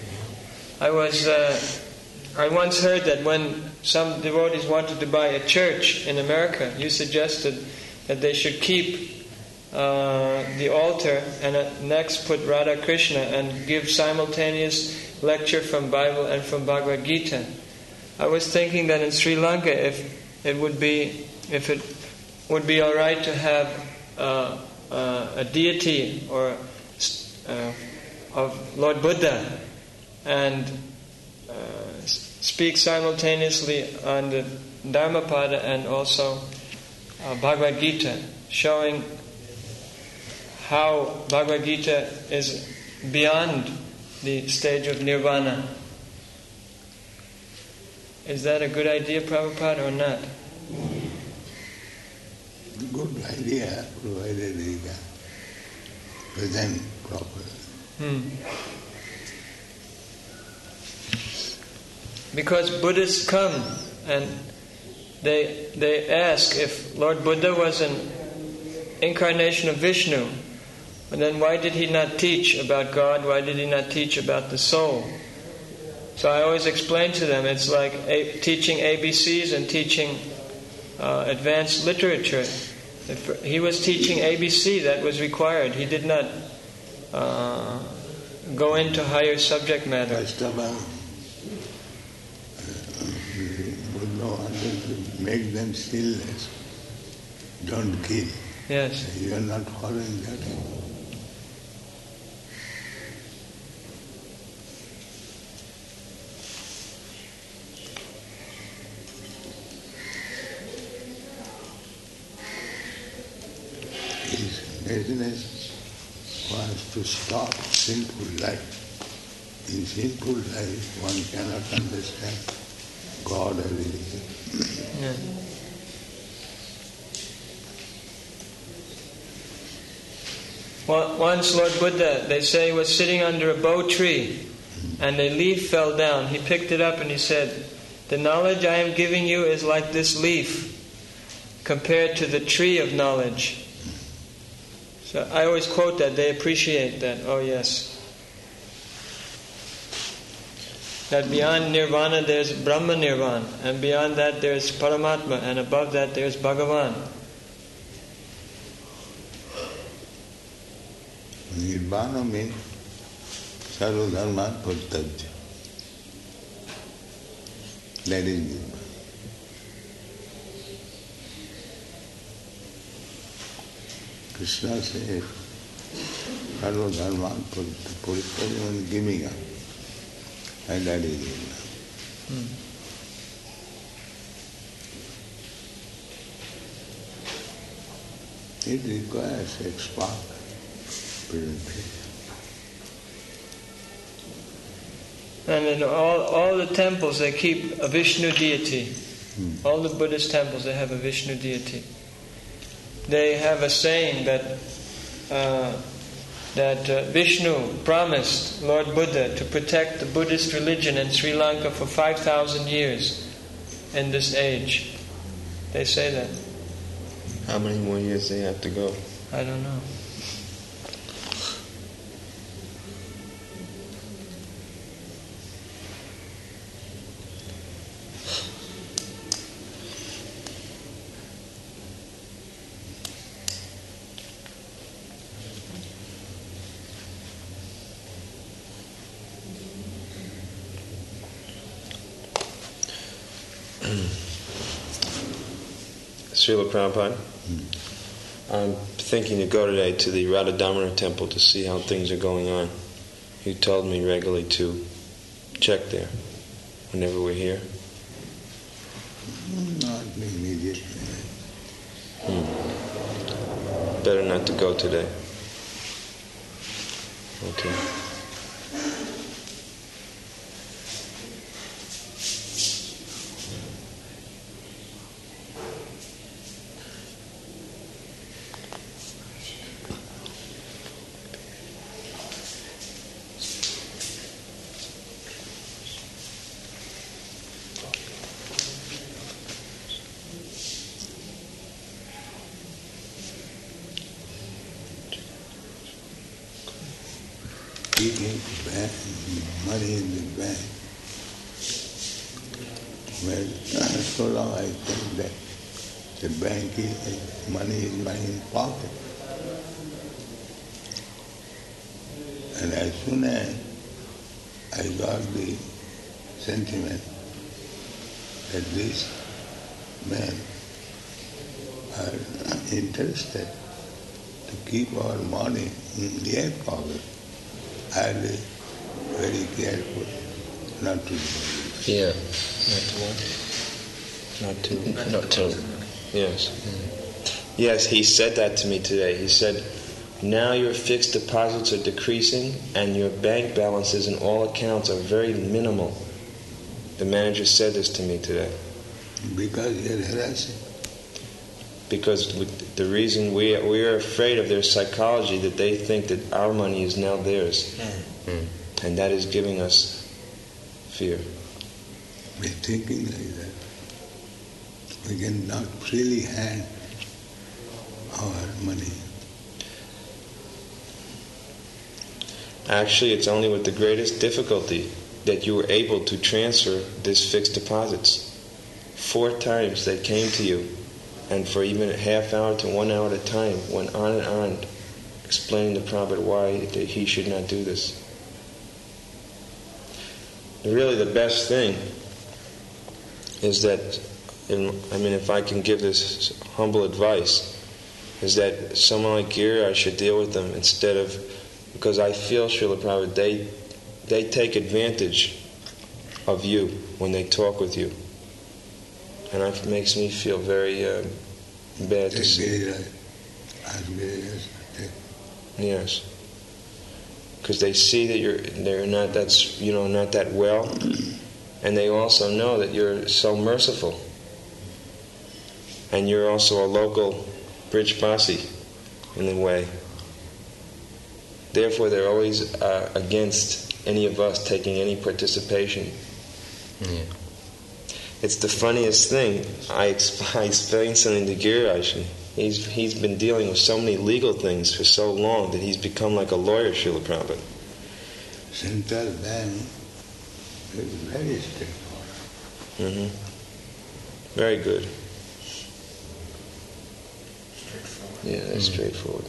I once heard that when some devotees wanted to buy a church in America, you suggested that they should keep the altar and next put Radha Krishna and give simultaneous lecture from Bible and from Bhagavad Gita. I was thinking that in Sri Lanka, if it would be all right to have a deity or of Lord Buddha and speak simultaneously on the Dharmapada and also Bhagavad Gita, showing how Bhagavad Gita is beyond the stage of nirvana. Is that a good idea, Prabhupada, or not? Good idea, provided they can present properly. Because Buddhists come and they ask if Lord Buddha was an incarnation of Vishnu, and then why did he not teach about God? Why did he not teach about the soul? So I always explain to them, it's like teaching ABCs and teaching advanced literature. If he was teaching ABC, that was required. He did not go into higher subject matter. First of all, Buddha wanted to make them stillness. Don't kill. Yes. You are not following that. His business was to stop sinful life. In sinful life, one cannot understand God or anything. Yeah. Well, once Lord Buddha, they say, was sitting under a bo tree, and a leaf fell down. He picked it up and he said, "The knowledge I am giving you is like this leaf compared to the tree of knowledge." So I always quote that. They appreciate that. Oh yes. That beyond nirvana there's Brahma Nirvana, and beyond that there's Paramatma, and above that there's Bhagavan. Nirvana means sarva dharma partajya. That is nirvana. Krishna says, sarva dharma partajya means giving up. And that is nirvana. It requires expert presentation. And in all the temples, they keep a Vishnu deity. All the Buddhist temples, they have a Vishnu deity. They have a saying that Vishnu promised Lord Buddha to protect the Buddhist religion in Sri Lanka for 5,000 years in this age. They say that. How many more years they have to go? I don't know. Srila Prabhupada, I'm thinking to go today to the Radha Damodar temple to see how things are going on. You told me regularly to check there whenever we're here. Not immediately. Better not to go today. Okay. Keeping money in the bank. Well, so long I think that the bank is money in my pocket. And as soon as I got the sentiment that these men are interested to keep our money in their pocket, I was very careful not to do it. Yeah. Not to. Yes. Yes, he said that to me today. He said, now your fixed deposits are decreasing and your bank balances in all accounts are very minimal. The manager said this to me today. Because you're harassing. Because the reason we are afraid of their psychology, that they think that our money is now theirs. And that is giving us fear. We're thinking like that. We cannot freely hand our money. Actually, it's only with the greatest difficulty that you were able to transfer these fixed deposits. 4 times they came to you, and for even a half hour to 1 hour at a time, went on and on, explaining to Prabhupada why he should not do this. Really, the best thing is that, if I can give this humble advice, is that someone like Giriraj should deal with them instead of, because I feel, Srila Prabhupada, they take advantage of you when they talk with you. And it makes me feel very bad to see. Yes. Because they see that they're not not that well, and they also know that you're so merciful, and you're also a local Brijbasi in a way. Therefore, they're always against any of us taking any participation. Yeah. It's the funniest thing. I explained something to Giriraj. He's been dealing with so many legal things for so long that he's become like a lawyer, Srila Prabhupada. Central bank is very straightforward. Very good. Yeah, that's straightforward.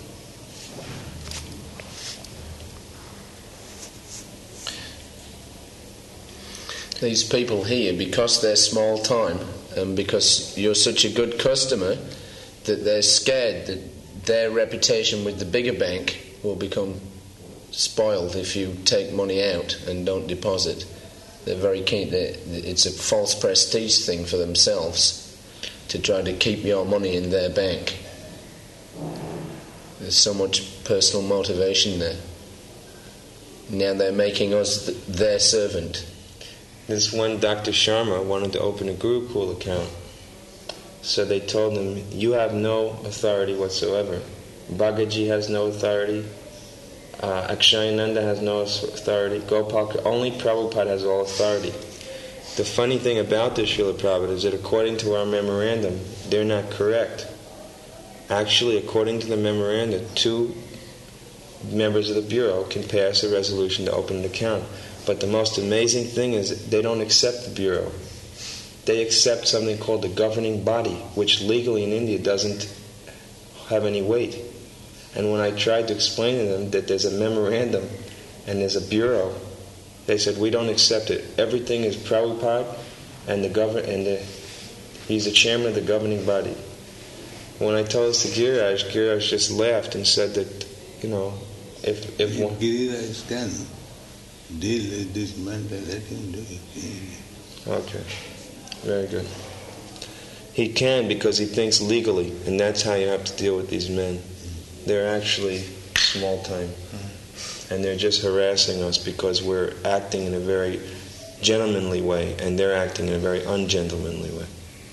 These people here, because they're small time and because you're such a good customer, that they're scared that their reputation with the bigger bank will become spoiled if you take money out and don't deposit. They're very keen. It's a false prestige thing for themselves to try to keep your money in their bank. There's so much personal motivation there. Now they're making us their servant. This one Dr. Sharma wanted to open a Gurukul account. So they told him, you have no authority whatsoever. Bhagaji has no authority. Akshayananda has no authority. Gopal, only Prabhupada has all authority. The funny thing about this, Srila Prabhupada, is that according to our memorandum, they're not correct. Actually, according to the memorandum, 2 members of the Bureau can pass a resolution to open an account. But the most amazing thing is they don't accept the Bureau. They accept something called the governing body, which legally in India doesn't have any weight. And when I tried to explain to them that there's a memorandum and there's a Bureau, they said, we don't accept it. Everything is Prabhupada and he's the chairman of the governing body. When I told this to Giriraj just laughed and said that, if one... Giriraj can deal with this matter, let him do it. Okay, very good. He can because he thinks legally, and that's how you have to deal with these men. They're actually small time, and they're just harassing us because we're acting in a very gentlemanly way, and they're acting in a very ungentlemanly way.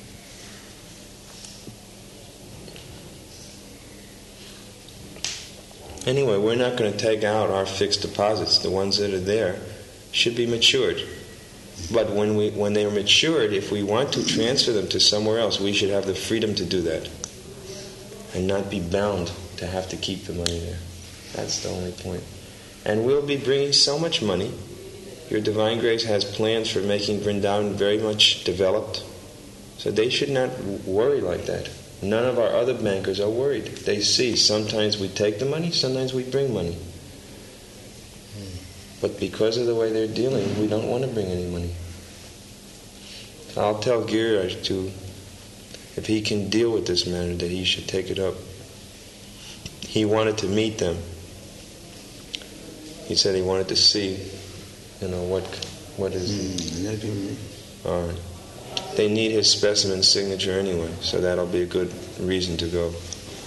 Anyway, we're not going to take out our fixed deposits. The ones that are there should be matured. But when they are matured, if we want to transfer them to somewhere else, we should have the freedom to do that and not be bound to have to keep the money there. That's the only point. And we'll be bringing so much money. Your Divine Grace has plans for making Vrindavan very much developed. So they should not worry like that. None of our other bankers are worried. They see sometimes we take the money, sometimes we bring money. But because of the way they're dealing, we don't want to bring any money. I'll tell Giriraj to, if he can deal with this matter, that he should take it up. He wanted to meet them. He said he wanted to see, what is... Let him meet. All right. They need his specimen signature anyway, so that'll be a good reason to go.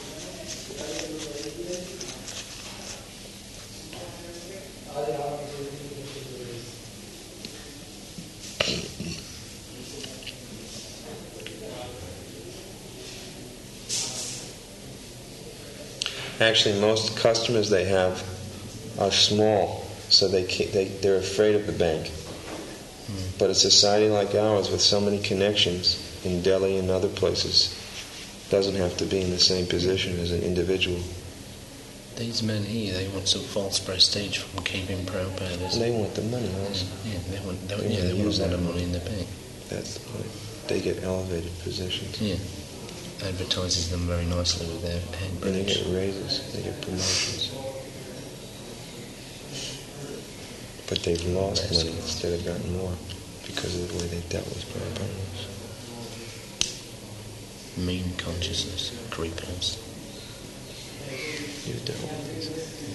Actually, most customers they have are small, so they're afraid of the bank. But a society like ours with so many connections in Delhi and other places doesn't have to be in the same position as an individual. These men here, they want some false prestige from keeping Prabhupada. They want the money also. Yeah, they want a lot of money in the bank. That's the point. They get elevated positions. Yeah. Advertises them very nicely with their head And they brooch. get raises, they get promotions. But they've lost money instead of gotten more because of the way they dealt with Prabhupada. Mean consciousness, creepers. You dealt with these.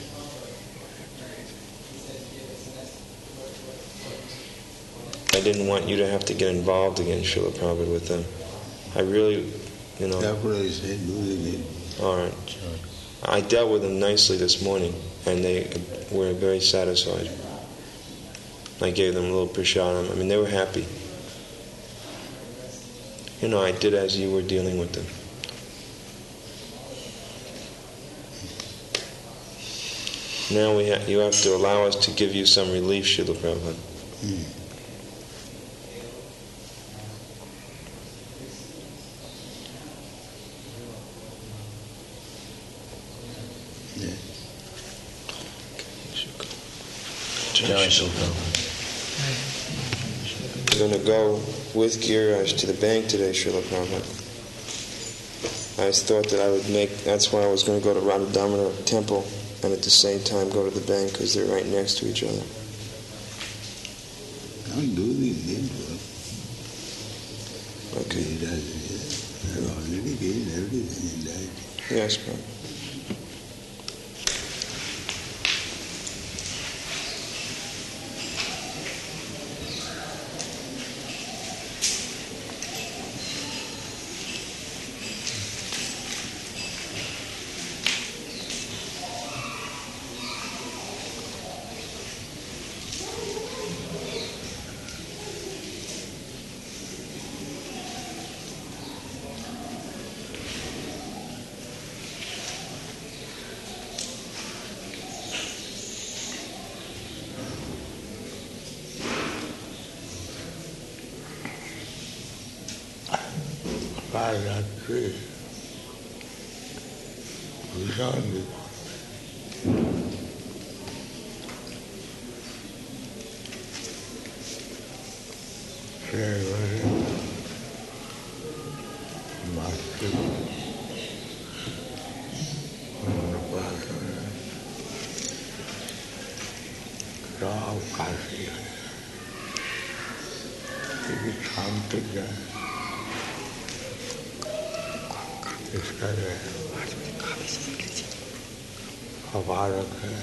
I didn't want you to have to get involved again, Srila Prabhupada, with them. I really, That's what I said, do it. All right. I dealt with them nicely this morning, and they were very satisfied. I gave them a little prasadam. I mean, they were happy. I did as you were dealing with them. Now you have to allow us to give you some relief, Srila Prabhupada. We're going to go with Giriraj to the bank today, Srila Prabhupada. I thought that that's why I was going to go to Radha Damodar Temple and at the same time go to the bank because they're right next to each other. Don't do the Indian work. Okay. I've already given everything in that. Yes, Prabhupada. কাল রাত্রে ভীষণ এবারে মাছকে সব কাশি থামতে যায় इसका जो है अपारक है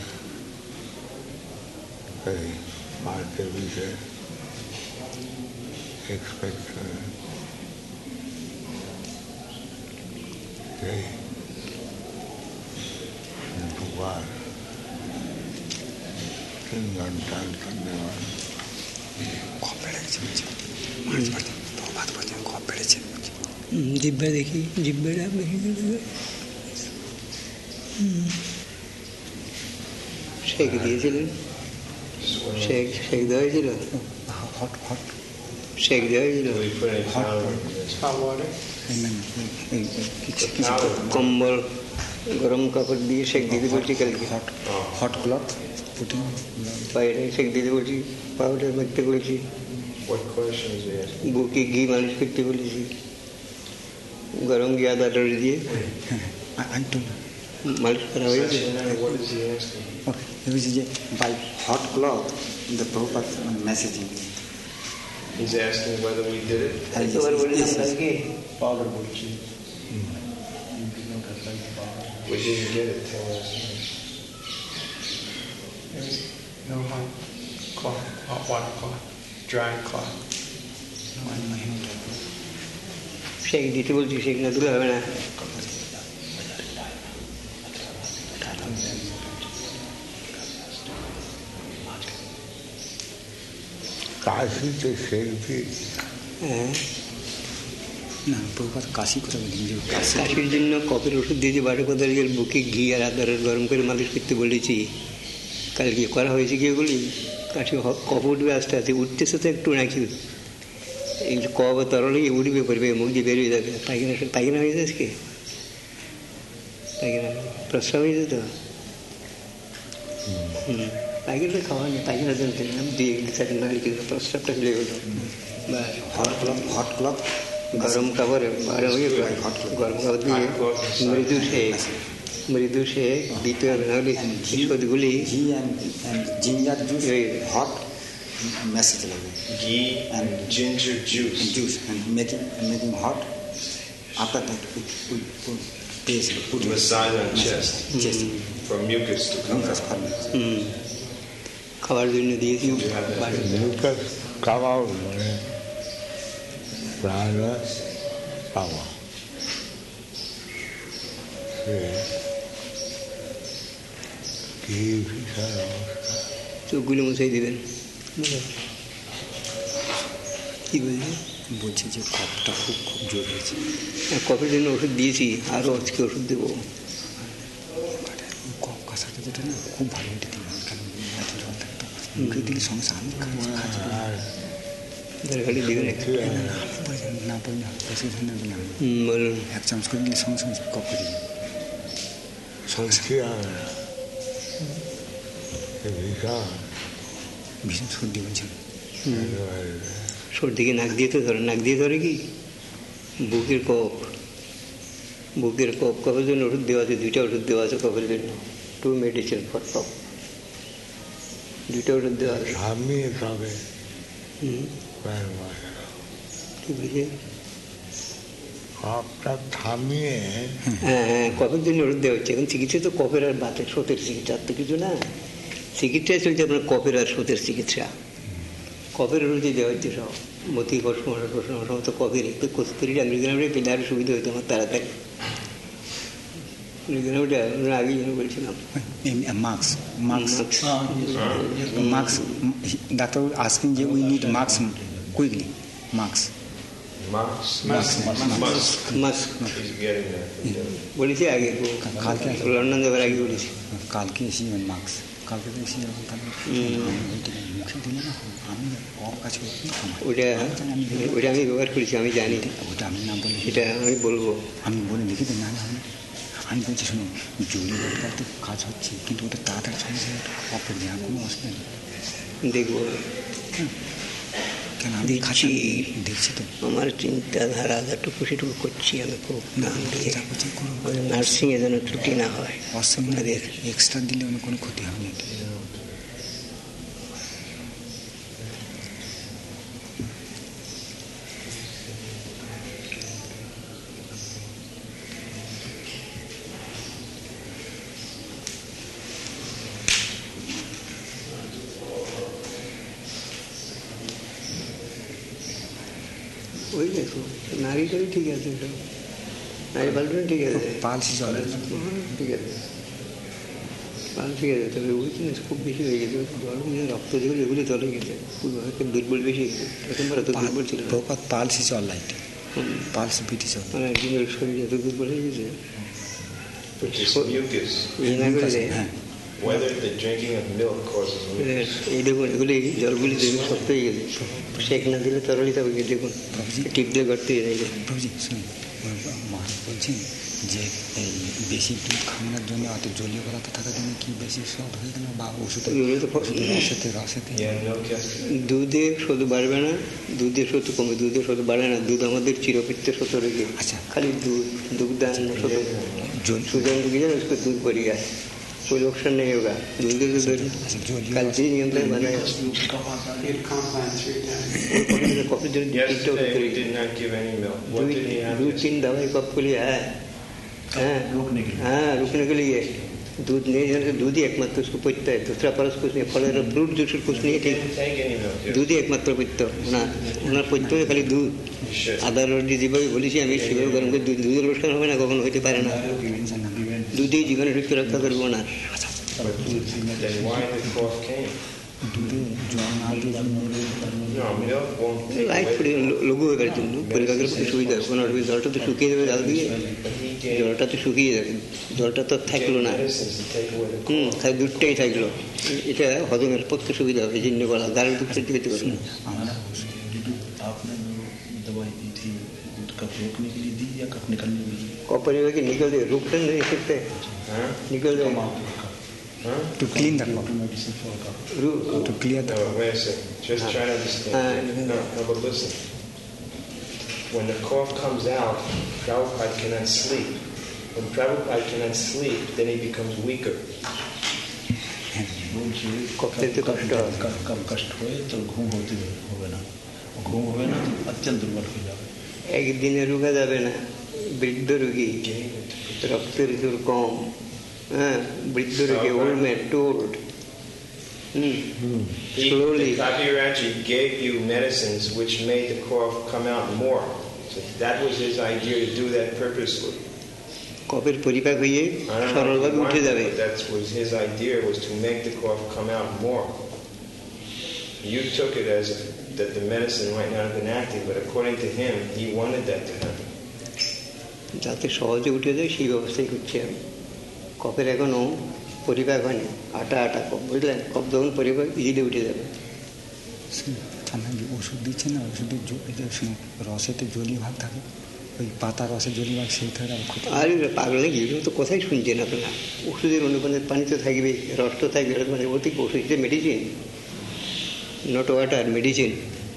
कहीं मारते भी से एक्सपेक्ट यही दोबार 3 घंटा करने वाले জিব্বা দেখি জিব্বাটা দেখি শেক দিয়েছিলেন শেক দেওয়া হয়েছিল শেক দেওয়া হয়েছিল কম্বল গরম কাপড় দিয়ে শেক দিতে বলছি কালকে hot cloth putting বাইরে শেক দিতে বলছি পাউডার মারতে বলেছি বুকে ঘি মালিশ করতে বলেছি গরম ঘি আদা টরে দিয়ে মালিশ করা হয়েছে by hot cloth the Prabhupada messaging. He's asking whether we did it. Powder bulchi. We didn't get it till last night. No hot cloth, hot water cloth, dry cloth. শেক দিতে বলছি শেক না দিলে হবে না কাশিতে সেলফি হ্যাঁ না প্রভুপাদ কাশি কথা বলেন যে কাশির জন্য কফের ওষুধ দিয়েছি বারো কোদালের বুকে ঘি আর আদার গরম করে মালিশ করতে বলেছি কালকে করা হয়েছে কি বলি কাশি কফ উঠবে আস্তে আস্তে উঠতেছে তো একটু নাকি এই কফ তরলে উঠবে পড়বে মুখ দিয়ে বেরিয়ে যাবে পায়খানা হয়েছে আজকে পায়খানা প্রস্রাব হয়েছে তো পায়খানাটা খাওয়া নেই পায়খানা জানতে দিয়ে চাকরি না লিখে প্রস্রাবটা ফেলে গেল বা hot cloth গরম কাপড় গরম কাপড় দিয়ে মৃদু সে দিতে হবে নাহলে ওষুধগুলি ghee and ginger juice hot message like that. Ghee and ginger juice. And making hot. After that we put massage on chest for mucus to come out. খাবার জন্য দিয়েছি মিউকাস খাওয়াও মানে প্রাণ পাওয়া কি বিশাল অবস্থা চোখগুলো মুছাই দেবেন কি বলছি বলছে যে কফটা খুব জোর হয়েছে কফের জন্য ওষুধ দিয়েছি আরও আজকে ওষুধ দেবো কফ কাশাটা যেটা না খুব ভালো এটা দিন কারণ এত জল থাকে তো মুখে দিলে সমস্যা আমি খাচ্ছি খালি দেবেন না বলি না বলুন 1 চামচ করে দিলে সঙ্গে সঙ্গে কফ করে দিই ভীষণ সর্দি বলছেন সর্দিকে নাক দিয়ে তো ধরে নাক দিয়ে ধরে কি বুকের কফ কফের জন্য ওষুধ দেওয়া আছে 2টা ওষুধ দেওয়া আছে কফের জন্য 2 মেডিসিন ফর কফ 2টা ওষুধ দেওয়া আছে থামিয়ে খাবে কি বুঝে কফটা থামিয়ে হ্যাঁ কফের জন্য ওষুধ দেওয়া হচ্ছে এখন চিকিৎসা তো কফের আর বাতের শোতের চিকিৎসা তো কিছু না চিকিৎসায় চলছে আপনার কফের আর শোতের চিকিৎসা কফের ওষুধই দেওয়া হচ্ছে সব মতি সমস্ত কফের একটু কস্তুরিটা মৃগনামটা পেলে আরও সুবিধা হতো আমার তাড়াতাড়ি মৃগনামটা আগেই যেন বলছিলাম marks doctor asking you we need marks quickly marks বলেছি আগে লন্ডন যাবার আগে বলেছি কালকে এসে মার্কস কালকে তো এসে মুখে দিলে না আমি ওটা ওটা আমি ব্যবহার করেছি, আমি জানি, ওটা আমি না বলে এটা আমি বলবো। আমি বলে লিখে দেন, না আমি বলছি শুনুন, জলি দরকার তো কাজ হচ্ছে, কিন্তু ওটা তাড়াতাড়ি সমস্যা অপর দেওয়ার কোনো অসুবিধা নেই, দেখবো কেন আমি খাচ্ছি দেখছি তো, আমার চিন্তাধারা যতটুকু সেটুকু করছি আমি খুব যেটা করছি করুন, নার্সিংয়ে যেন ত্রুটি না হয়। অসুবিধা এক্সট্রা দিলে অনেক কোনো ক্ষতি হবে না। ওই দেখো নারীটাই ঠিক আছে, সব নারী পাল্টানো ঠিক আছে, পালসি চলে ঠিক আছে, পাল ঠিক আছে। তবে ওই জিনিস খুব বেশি হয়ে গেছে, রক্ত যেগুলো এগুলো চলে গেছে, খুব দুর্বল বেশি গেছে, প্রথমবার এত দুর্বল ছিল না। পালসি চল লাইট পালসি পিটি চল, মানে একদিনের শরীর এত দুর্বল হয়ে গেছে, হ্যাঁ। Whether the drinking of milk causes mucus. এই দেখুন এগুলি জলগুলি দেখুন শক্ত হয়ে গেছে, শেক না দিলে তরলিতা হয়ে গেছে, দেখুন টিপ দিয়ে করতে গেছে। প্রভুজি শুনুন, মহারাজ বলছেন যে এই বেশি দুধ খাওয়ানোর জন্য অত জলীয় পদার্থ থাকার জন্য কি বেশি স্বাদ হয়ে গেল, বা ওষুধের রসেতে Yeah, milk has to. দুধে শুধু বাড়বে না, দুধের শুধু কমে, দুধের শুধু বাড়ে না, দুধ আমাদের চিরপিত্তের সত্য রেখে, আচ্ছা খালি দুধ দুগ্ধান সুজন ঢুকে जाए उसको दूध बढ़ गया, कोई नुकसान नहीं होगा। दूध के दूध कैल्शियम नियंत्रण बनाए। Yesterday we did not give any milk. What did he have? 2-3 दवाई कब के लिए है, हाँ रुकने के लिए दूध नहीं जाने से दूध ही एकमात्र उसको पचता है, दूसरा परस कुछ नहीं, फल फ्रूट जूस कुछ नहीं है, ठीक Didn't take any milk. दूध ही एकमात्र पचता ওনার পচতে হবে খালি দুধ। আদা রোটি যেভাবে বলেছি আমি সেভাবে গরম করে দুধের অনুষ্ঠান হবে না, কখনো হইতে পারে না, দুধেই জীবনে ঢুকে রক্ষা করবো না। Then why the cough came? No, milk won't take light away. ফুটে লঘু হয়ে গেছে জন্য পরিপাকের পক্ষে সুবিধা হবে, কোনো জলটা তো শুকিয়ে যাবে জাল দিয়ে, But he gave জলটা তো শুকিয়ে যাবে, জলটা তো থাকলো না, medicines to take away the cough. খালি দুধটাই থাকলো, এটা হজমের পক্ষে সুবিধা হবে, এই জন্য বলা গাড়ির দুধ খেতে খেতে পারবে না। आपने जो दवाई दी थी कफ रोकने के लिए दी या कफ निकलने के लिए? कॉपर की निकल दे, रुकते नहीं सकते, Huh? निकल जाए Huh? to clean the cough, medicine for cough to clear the No, wait a second. Just try to understand. No, but listen. When the cough comes out, Prabhupada cannot sleep. When Prabhupada cannot sleep, then he becomes weaker. कब कष्ट हुए तो घूम होते हुए ना, घूम हुए ना तो अत्यंत दुर्बल हो जाए। একদিনে রোগা যাবে না, বৃদ্ধ রোগী, রক্তের জোর কম, হ্যাঁ বৃদ্ধ রোগী, old man told, slowly. Kabiraj gave you medicines which made the cough come out more. So that was his idea to do that purposely. কফের পরিপাক হয়ে I don't know if সরলভাবে he উঠে wanted, যাবে। but that was his idea, was to make the cough come out more. You took it as that the medicine might not have been acting, but according to him, he wanted that to happen. যাতে সহজে উঠে যায় সেই ব্যবস্থাই করছি আমি। কফের এখনও পরিপাক হয়নি, আটা আটা কফ, বুঝলেন, কফ যখন পরিপাক ইজিলি উঠে যাবে। আপনার যে ওষুধ দিচ্ছেন না, ওষুধের রসেতে জলীয় ভাগ থাকে, ওই পাতা রসের জলীয় ভাগ সেই থাকে আর ক্ষতি। আর পাগল নাকি, এগুলো তো কথাই শুনছেন আপনারা, ওষুধের অনুপানের পানি তো থাকবে, রস তো থাকবে, মানে অতি ওষুধ মেডিসিন, নট ওয়াটার, মেডিসিন।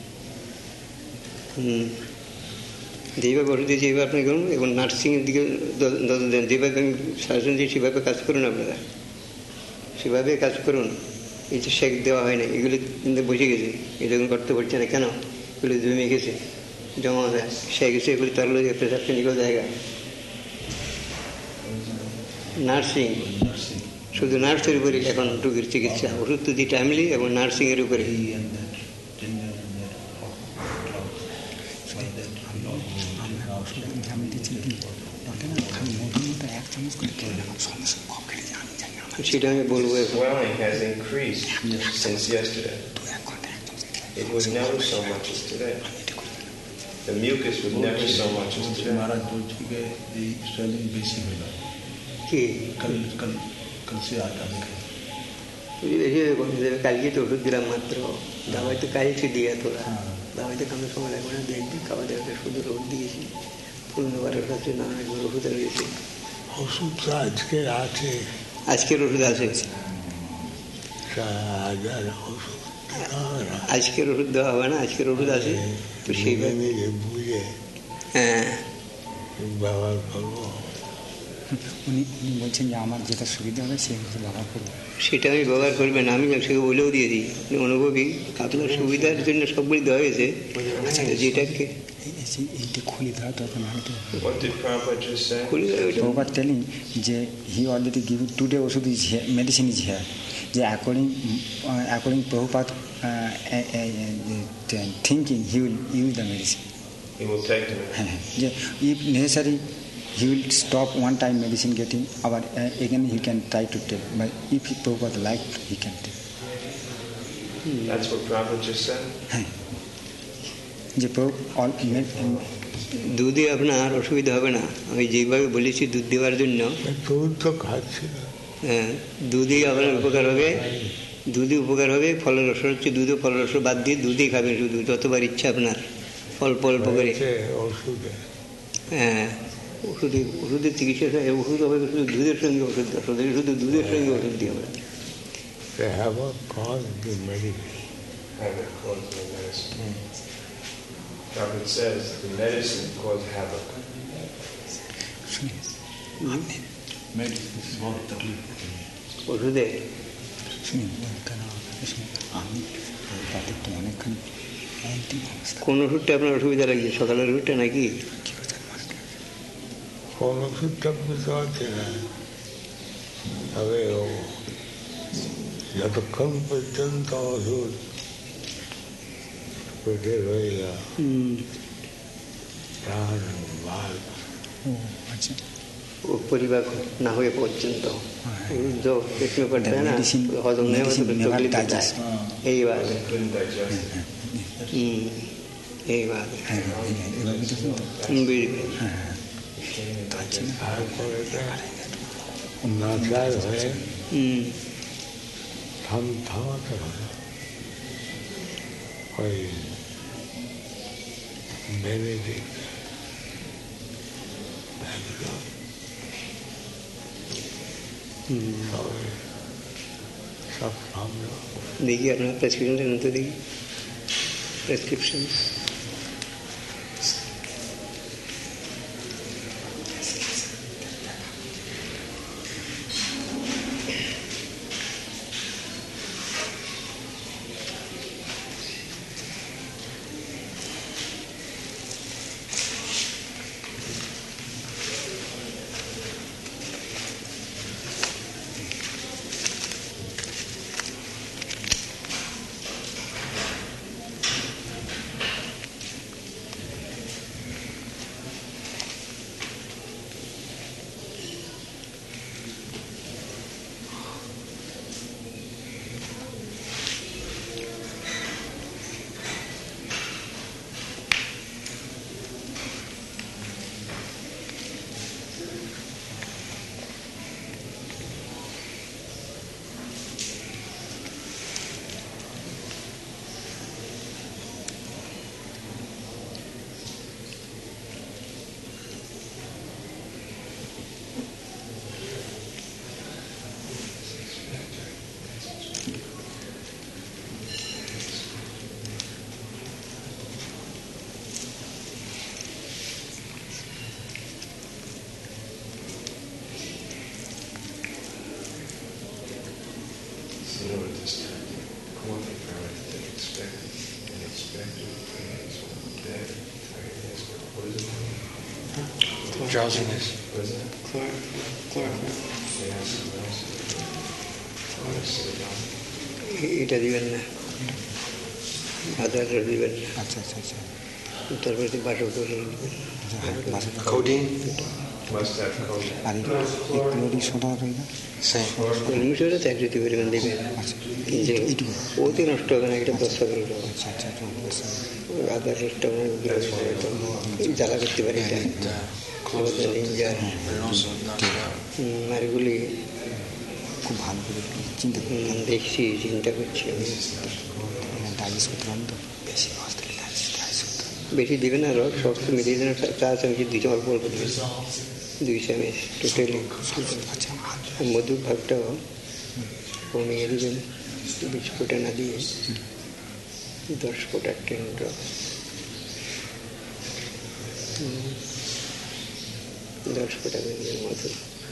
যেভাবে ওষুধ দিয়েছি এইভাবে আপনি করুন, এবং নার্সিংয়ের দিকে নজর দেন, যেভাবে আমি সাজেশন দিই সেভাবে কাজ করুন, আপনারা সেভাবে কাজ করুন। এই যে শেক দেওয়া হয় না, এগুলি কিন্তু বসে গেছে, এটা এখন করতে পারছে না কেন, এগুলি জমে গেছে, জমা হয় শেক গেছে, এগুলি তরল প্রেশার ক্লিনিক্যাল জায়গা। নার্সিং শুধু নার্সের উপরে এখন রোগীর চিকিৎসা, ওষুধ তো দিই টাইমলি, এবং নার্সিংয়ের উপরে। আমি দিচ্ছি ওটা না খালি মধুর মতো 1 চামচ করে খেলে নেব, সমস্যা কম খেলে যায়, আমি জানি না, সেটা আমি বলবো এখন। Swelling has increased since yesterday. It was never so much as today. The mucus was never so much as today. महाराज बोल चुके ये स्वेलिंग बेसी होगा, কি कल कल कल से आटा दिखे বেশি কমে যাবে। কালকে তো ওষুধ দিলাম মাত্র, দাবাই তো কালকে দিয়ে তোলা, দাবাই তো কামে সময় লাগবে না, দেখবি খাওয়া দাওয়া শুধু ওষুধ দিয়েছি, 15-12 কাছে না ওষুধ রয়েছে। ওষুধ তো আজকে আছে, আজকের ওষুধ আছে, আজকের ওষুধ দেওয়া হবে না, আজকের ওষুধ আছে তো সেইভাবে বুঝে হ্যাঁ ব্যবহার করবো। উনি বলছেন যে আমার যেটা সুবিধা হবে সেই ওষুধ ব্যবহার করবো। সেটা আমি ব্যবহার করবেন, আমি সেটা বলেও দিয়ে দিই, আপনি অনুভবী, আপনার সুবিধার জন্য সবগুলি দেওয়া হয়েছে, যেটাকে এইটা খুলে দেওয়া দরকার না হয়তো। What did Prabhupada just say? খুলে দেওয়া ওইটা Prabhupada telling যে he already give today oshud is here, medicine is here. যে according Prabhupada thinking he will use the medicine. He will take them. যে if necessary he will stop one time medicine getting, but again he can try to take. But if Prabhupada like he can take. That's what Prabhupada just said? যে দুধে আপনার অসুবিধা হবে না, আমি যেভাবে বলেছি দুধ দেওয়ার জন্য, দুধ তো খাচ্ছি না। হ্যাঁ দুধই আপনার উপকার হবে, দুধই উপকার হবে। ফলের রস হচ্ছে দুধে, ফলের রস বাদ দিয়ে দুধই খাবেন শুধু, যতবার ইচ্ছা আপনার, অল্প অল্প করে। ওষুধে হ্যাঁ ওষুধের চিকিৎসা, ওষুধ হবে শুধু দুধের সঙ্গে ওষুধ, শুধু দুধের সঙ্গে ওষুধ দিয়ে আমরা havoc caused the medicine. Havoc caused the medicine. Prabhupada says the medicine caused havoc. ওষুধে আমি তাদের তো অনেকখানি অন্তিম অবস্থা। কোন ওষুধটা আপনার অসুবিধা লাগছে, সকালের ওষুধটা নাকি? কোন ওষুধটা বুঝতে পারছি না, তবে যতক্ষণ পর্যন্ত ওষুধ পেটে রয়ে গেল প্রাণ বাদ ও পরিবার না হয়ে পর্যন্ত पेट में पड़ता है ना, हजम नहीं होता तो तकलीफ होता है। यही बात है, यही बात है। नाचार है हम थामा करो कोई बेनेडिक्ट सब सामने देखिए अपना प्रेस्क्रिप्शन लेना तो देखिए प्रेस्क्रिप्शन Drowsiness. এটা দিবেন না, আদার দিবেন না। আচ্ছা আচ্ছা আচ্ছা তারপরে বাসক Codeine? Must have codeine. আর ক্লোরিন সোডা রইল মিশরে তো একটি পরিমাণ দেবেন, এইটুকু ওতে নষ্ট হবে না, এটা 10 টাকা আচ্ছা আচ্ছা আদার রসটা জ্বালা করতে পারে এটা আর এগুলি খুব ভালো করে চিন্তা করি, দেখছি, চিন্তা করছি। ডাইজেস্ট করতে পারেন তো, বেশি রস দিলে ডাইজেস্ট করতে বেশি দিবে না রস, সব তো মিলিয়ে দেন, 4 চামচ দিতে অল্প অল্প দেবেন, 2 চামচ টোটালি। মধুর ভাগটাও কমিয়ে দেবেন, 20 ফোঁটা না দিয়ে 10 ফোঁটা 10 ড্রপ, 10 ফোঁটা দেবেন মধু।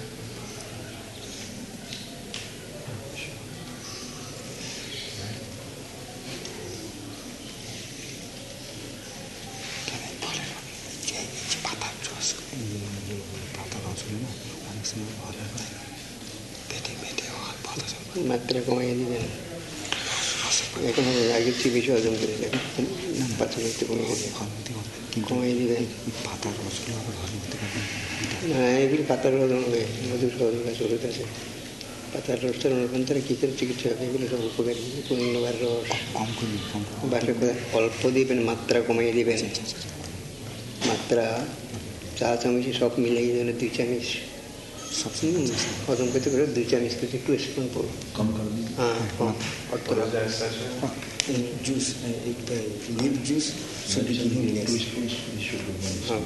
মাত্রা কমাইয়ে দিবেন, এখন আগের চেয়ে বেশি হজম করে দেবেন, পাথর হতে কমাইয়ে দিবেন। পাতার রসগুলো আবার হজম হতে পারবেন না, এগুলো পাতার হজম হবে, মধুর হজম আছে, ওষুধ আছে। পাতার রসটা রূপান্তরে কী করে চিকিৎসা হবে, এগুলো সব উপকারী। পূর্ণবার রস কম করুন, বাসে অল্প দিবেন, মাত্রা কমিয়ে দিবেন। মাত্রা 4 চামচে সব মিলিয়ে দেবেন, 2 চামচ হজম করতে পারে, 2 চামচ করতে একটু স্পুন পড়ুন, कम कर दी। হ্যাঁ কম অল্প। Juice leaf juice should be given less. হ্যাঁ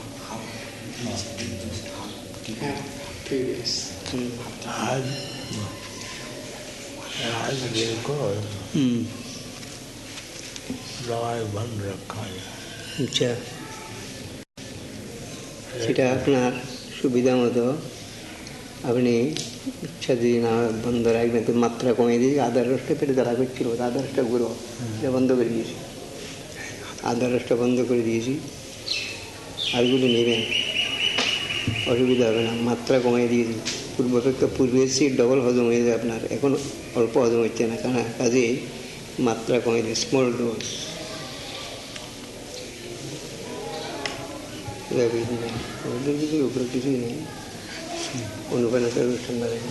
आज देखो दवाई बंद रखा है। আচ্ছা, সেটা আপনার সুবিধা মতো আপনি ইচ্ছা যদি না বন্ধ রাখবেন তো মাত্রা কমিয়ে দিয়ে আদার রসটা পেটে জ্বালা করছিল, আদার রসটা গুঁড়ো এটা বন্ধ করে দিয়েছি, আদার রসটা বন্ধ করে দিয়েছি। আরগুলো নেবেন, অসুবিধা হবে না, মাত্রা কমিয়ে দিয়েছি। পূর্বাপেক্ষা পূর্বে এসেছি ডবল হজম হয়ে যায় আপনার, এখন অল্প হজম হচ্ছে না, কারণ কাজে মাত্রা কমিয়ে দিই, স্মল ডোজ। ওদের কিছু উপরে কিছুই নেই, অনুপ্রাণিত ঠান্ডা লাগে।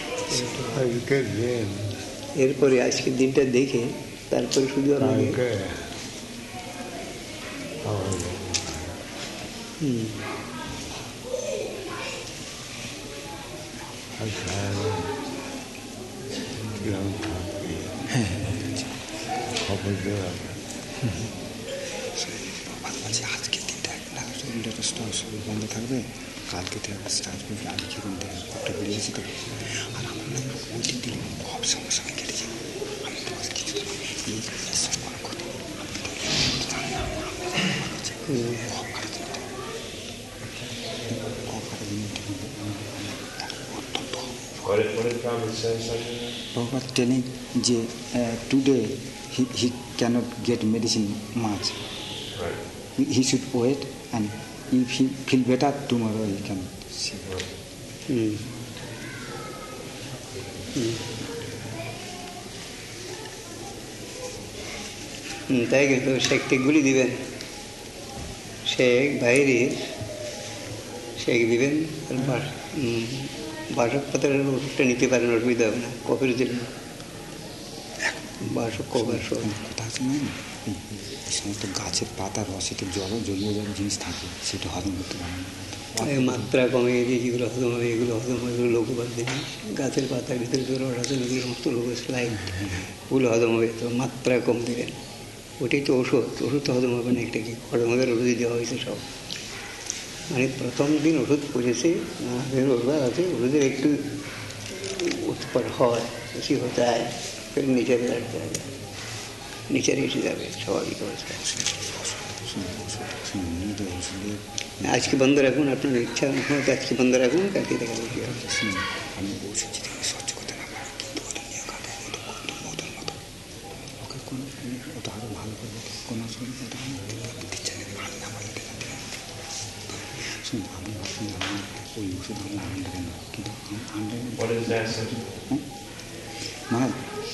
এরপরে আজকের দিনটা দেখে তারপরে শুধু আপনাকে আজকের দিনটা শরীর বন্ধ থাকবে, কালকে থেকে স্টার্ট করবে, আজকে কিন্তু একটা বেরিয়েছি তো। আর আমার না ওই দিলে খুব সঙ্গে সঙ্গে কেটে যাবে, আমি তো কিছু মনে করি Prabhupada telling today he cannot get medicine much. Right. He should wait, and if he feel better tomorrow he can see. তাই কিন্তু শেকগুলি দিবেন, শেক বাইরের শেক দিবেন। বাসক পাতার ওষুধটা নিতে পারেন, অসুবিধা হবে না, কফের জন্য বাসক কফের কথা আছে না, এই সমস্ত গাছের পাতা রসেতে জলও জলীয় জিনিস থাকে, সেটা হজম করতে পারে না। মাত্রা কমিয়ে দিয়ে যেগুলো হজম হবে এগুলো হজম হবে, এগুলো লঘুপাত দিন। গাছের পাতার ভিতরে যে রস আছে ওগুলো সমস্ত লঘু স্লাইড, ওগুলো হজম হবে, তো মাত্রা কম দেবেন। ওটাই তো ওষুধ, ওষুধ তো হজম হবে না, একটা কি হজম হবে ওষুধই দেওয়া হয়েছে সব। মানে প্রথম দিন ওষুধ পড়েছে, ওষুধ আছে, ওষুধের একটু উৎপর হয়, বেশি হতে হয়, ফের নিচে রাখতে হবে, নিচে এসে যাবে স্বাভাবিক অবস্থা। আজকে বন্ধ রাখুন, আপনার ইচ্ছা হয়তো আজকে বন্ধ রাখুন, কালকে দেখা যাবে কী হবে। আমি ওষুধ যদি আমি সহ্য করতে না পারি, কিন্তু ওটা নিয়ে কাটে মতন মতো ওকে কোনো ওটা আরও ভালো করবে, কোনো অসুবিধা ওটা আমি দিচ্ছে না, আমি আমার শুনুন, আপনি ভাবছেন আমার ওই ওষুধ আমি আনলেন না, কিন্তু মানে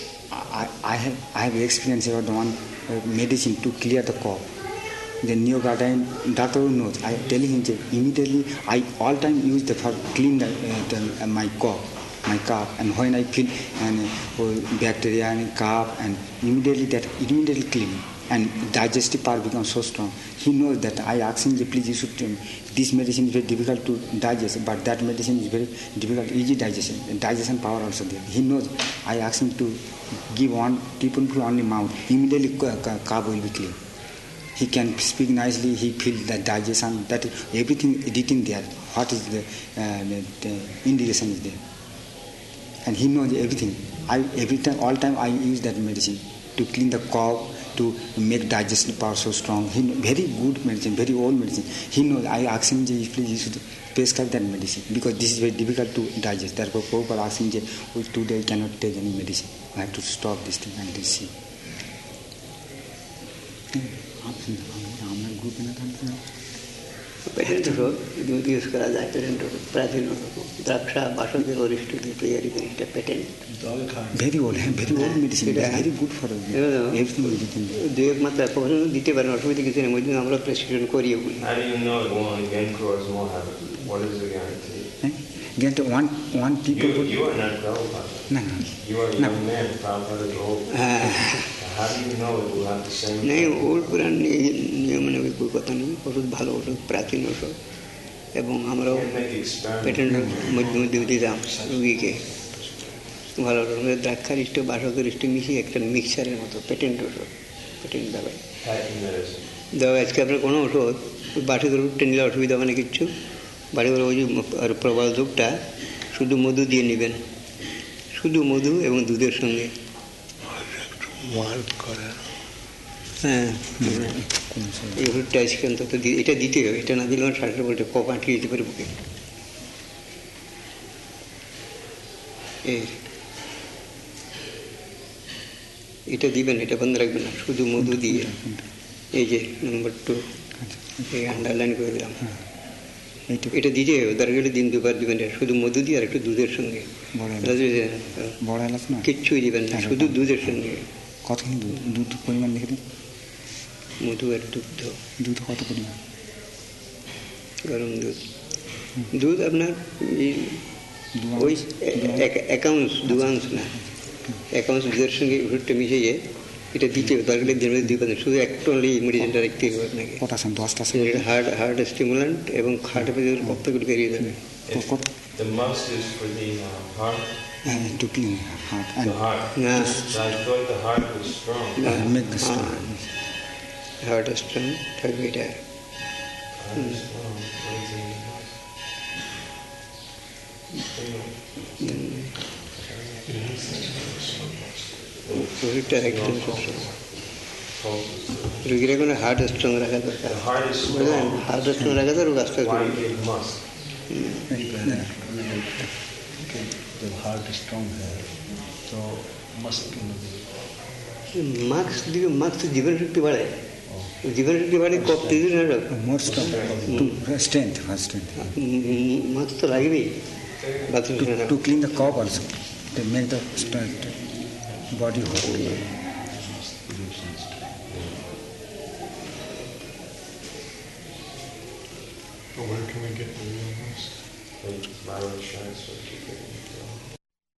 I have experience about the one medicine to clear the cough. The Neogadine, doctor knows. I tell him immediately. I all time use the for clean my cough, my cough, and when I feel bacteria and cough, and immediately clean, and digestive power becomes so strong. He knows that I ask him, please, you should. This medicine is very difficult to digest, but that medicine is very difficult, easy digestion power also there. He knows. I ask him to give one teaspoonful only mouth, immediately cough will be clear. He can speak nicely. He feels the digestion, that everything editing there. What is the indication is there, and he knows everything. All time I use that medicine to clean the cough, to make digestive power so strong. Very good medicine, very old medicine. He knows. I ask him, please, you should prescribe that medicine, because this is very difficult to digest. Therefore, Prabhupada asked him, today I cannot take any medicine. I have to stop this thing and see. Patent हो use करा जाए patent हो प्राचीन हो द्राक्षा बासक के वरिष्ठ की तैयारी करी patent very old medicine, very good for everything. দুই এক মাত্রা কখনো দিতে পারেন, অসুবিধা কিছু নেই, ওই জন্য আমরা প্রেসক্রিপশন করিয়ে বলি। How do you know it won't again cause more habit? What is the guarantee? Guarantee one people. You are not Prabhupada. No. You are a young man. Prabhupada is old. How do you know it will have the same? नहीं old पुरान नियम में कोई কথা নেই, ওষুধ ভালো ওষুধ, প্রাচীন ওষুধ, এবং আমরাও পেটেন্ট মধ্যে দিতাম রুগীকে ভালো ওষুধ, দ্রাক্ষারিষ্ট বাসকরিষ্ট মিশিয়ে একটা মিক্সারের মতো পেটেন্ট ওষুধ, পেটেন্ট দাবাই দাও। আজকে আপনার কোনো ওষুধ বাসকের ওষুধটা নিলে অসুবিধা হবে না কিচ্ছু। বাড়িঘর ওই যে প্রবাল দুধটা শুধু মধু দিয়ে নেবেন, শুধু মধু এবং দুধের সঙ্গে। হ্যাঁ, এই ওষুধটা আজকে অন্তত এটা দিতে হবে, এটা না দিলে আমার শ্বাসের বলতে কপ আটকে যেতে পারে বুকে। এটা দিবেন, এটা বন্ধ রাখবেন না, শুধু মধু দিয়ে। এই যে নম্বর 2 এই আন্ডারলাইন করে দিলাম, এটা দিতে হবে। দরকার হলে দিন দুবার দিবেন, শুধু মধু দিয়ে আর একটু দুধের সঙ্গে। কিচ্ছুই দিবেন না, শুধু দুধের সঙ্গে। কতক্ষণ দুধ পরিমাণ লিখে দিন? মধু আর দুধ। দুধ কত পরিমাণ? গরম দুধ। দুধ আপনার ওই 1 আউন্স 2 আউন্স না, 1 আউন্স দুধের সঙ্গে ওষুধটা মিশিয়ে এটা দিতে হবে। দরকার হলে দিনের 2 পাতা, শুধু একটা অনলি মেডিসিনটা রাখতে হবে আপনাকে। পটাশিয়াম 10টা হার্ট স্টিমুলেন্ট এবং হার্টের ভেতরে রক্তগুলো বেরিয়ে যাবে। The must is for the heart. To clean heart. And the heart. No. So I thought the heart was strong. Make the strong. Heart is strong. থাকবে এটা। ওষুধটা একদম রোগীর কোনো হার্ট স্ট্রং রাখা দরকার, বুঝলেন? হার্ট স্ট্রং রাখা তো রোগ আস্তে আস্তে। हार्ट स्ट्रॉन्ग है तो मस्त মাস্ক দিলে মাস্ক জীবন শক্তি বাড়ে, জীবন শক্তি বাড়ে। কপ দিদি না মোর স্ট্রেংথ মাস্ক তো লাগবেই to clean the cough also, to make the body hot. Where can we get the real mask? Byron Shines.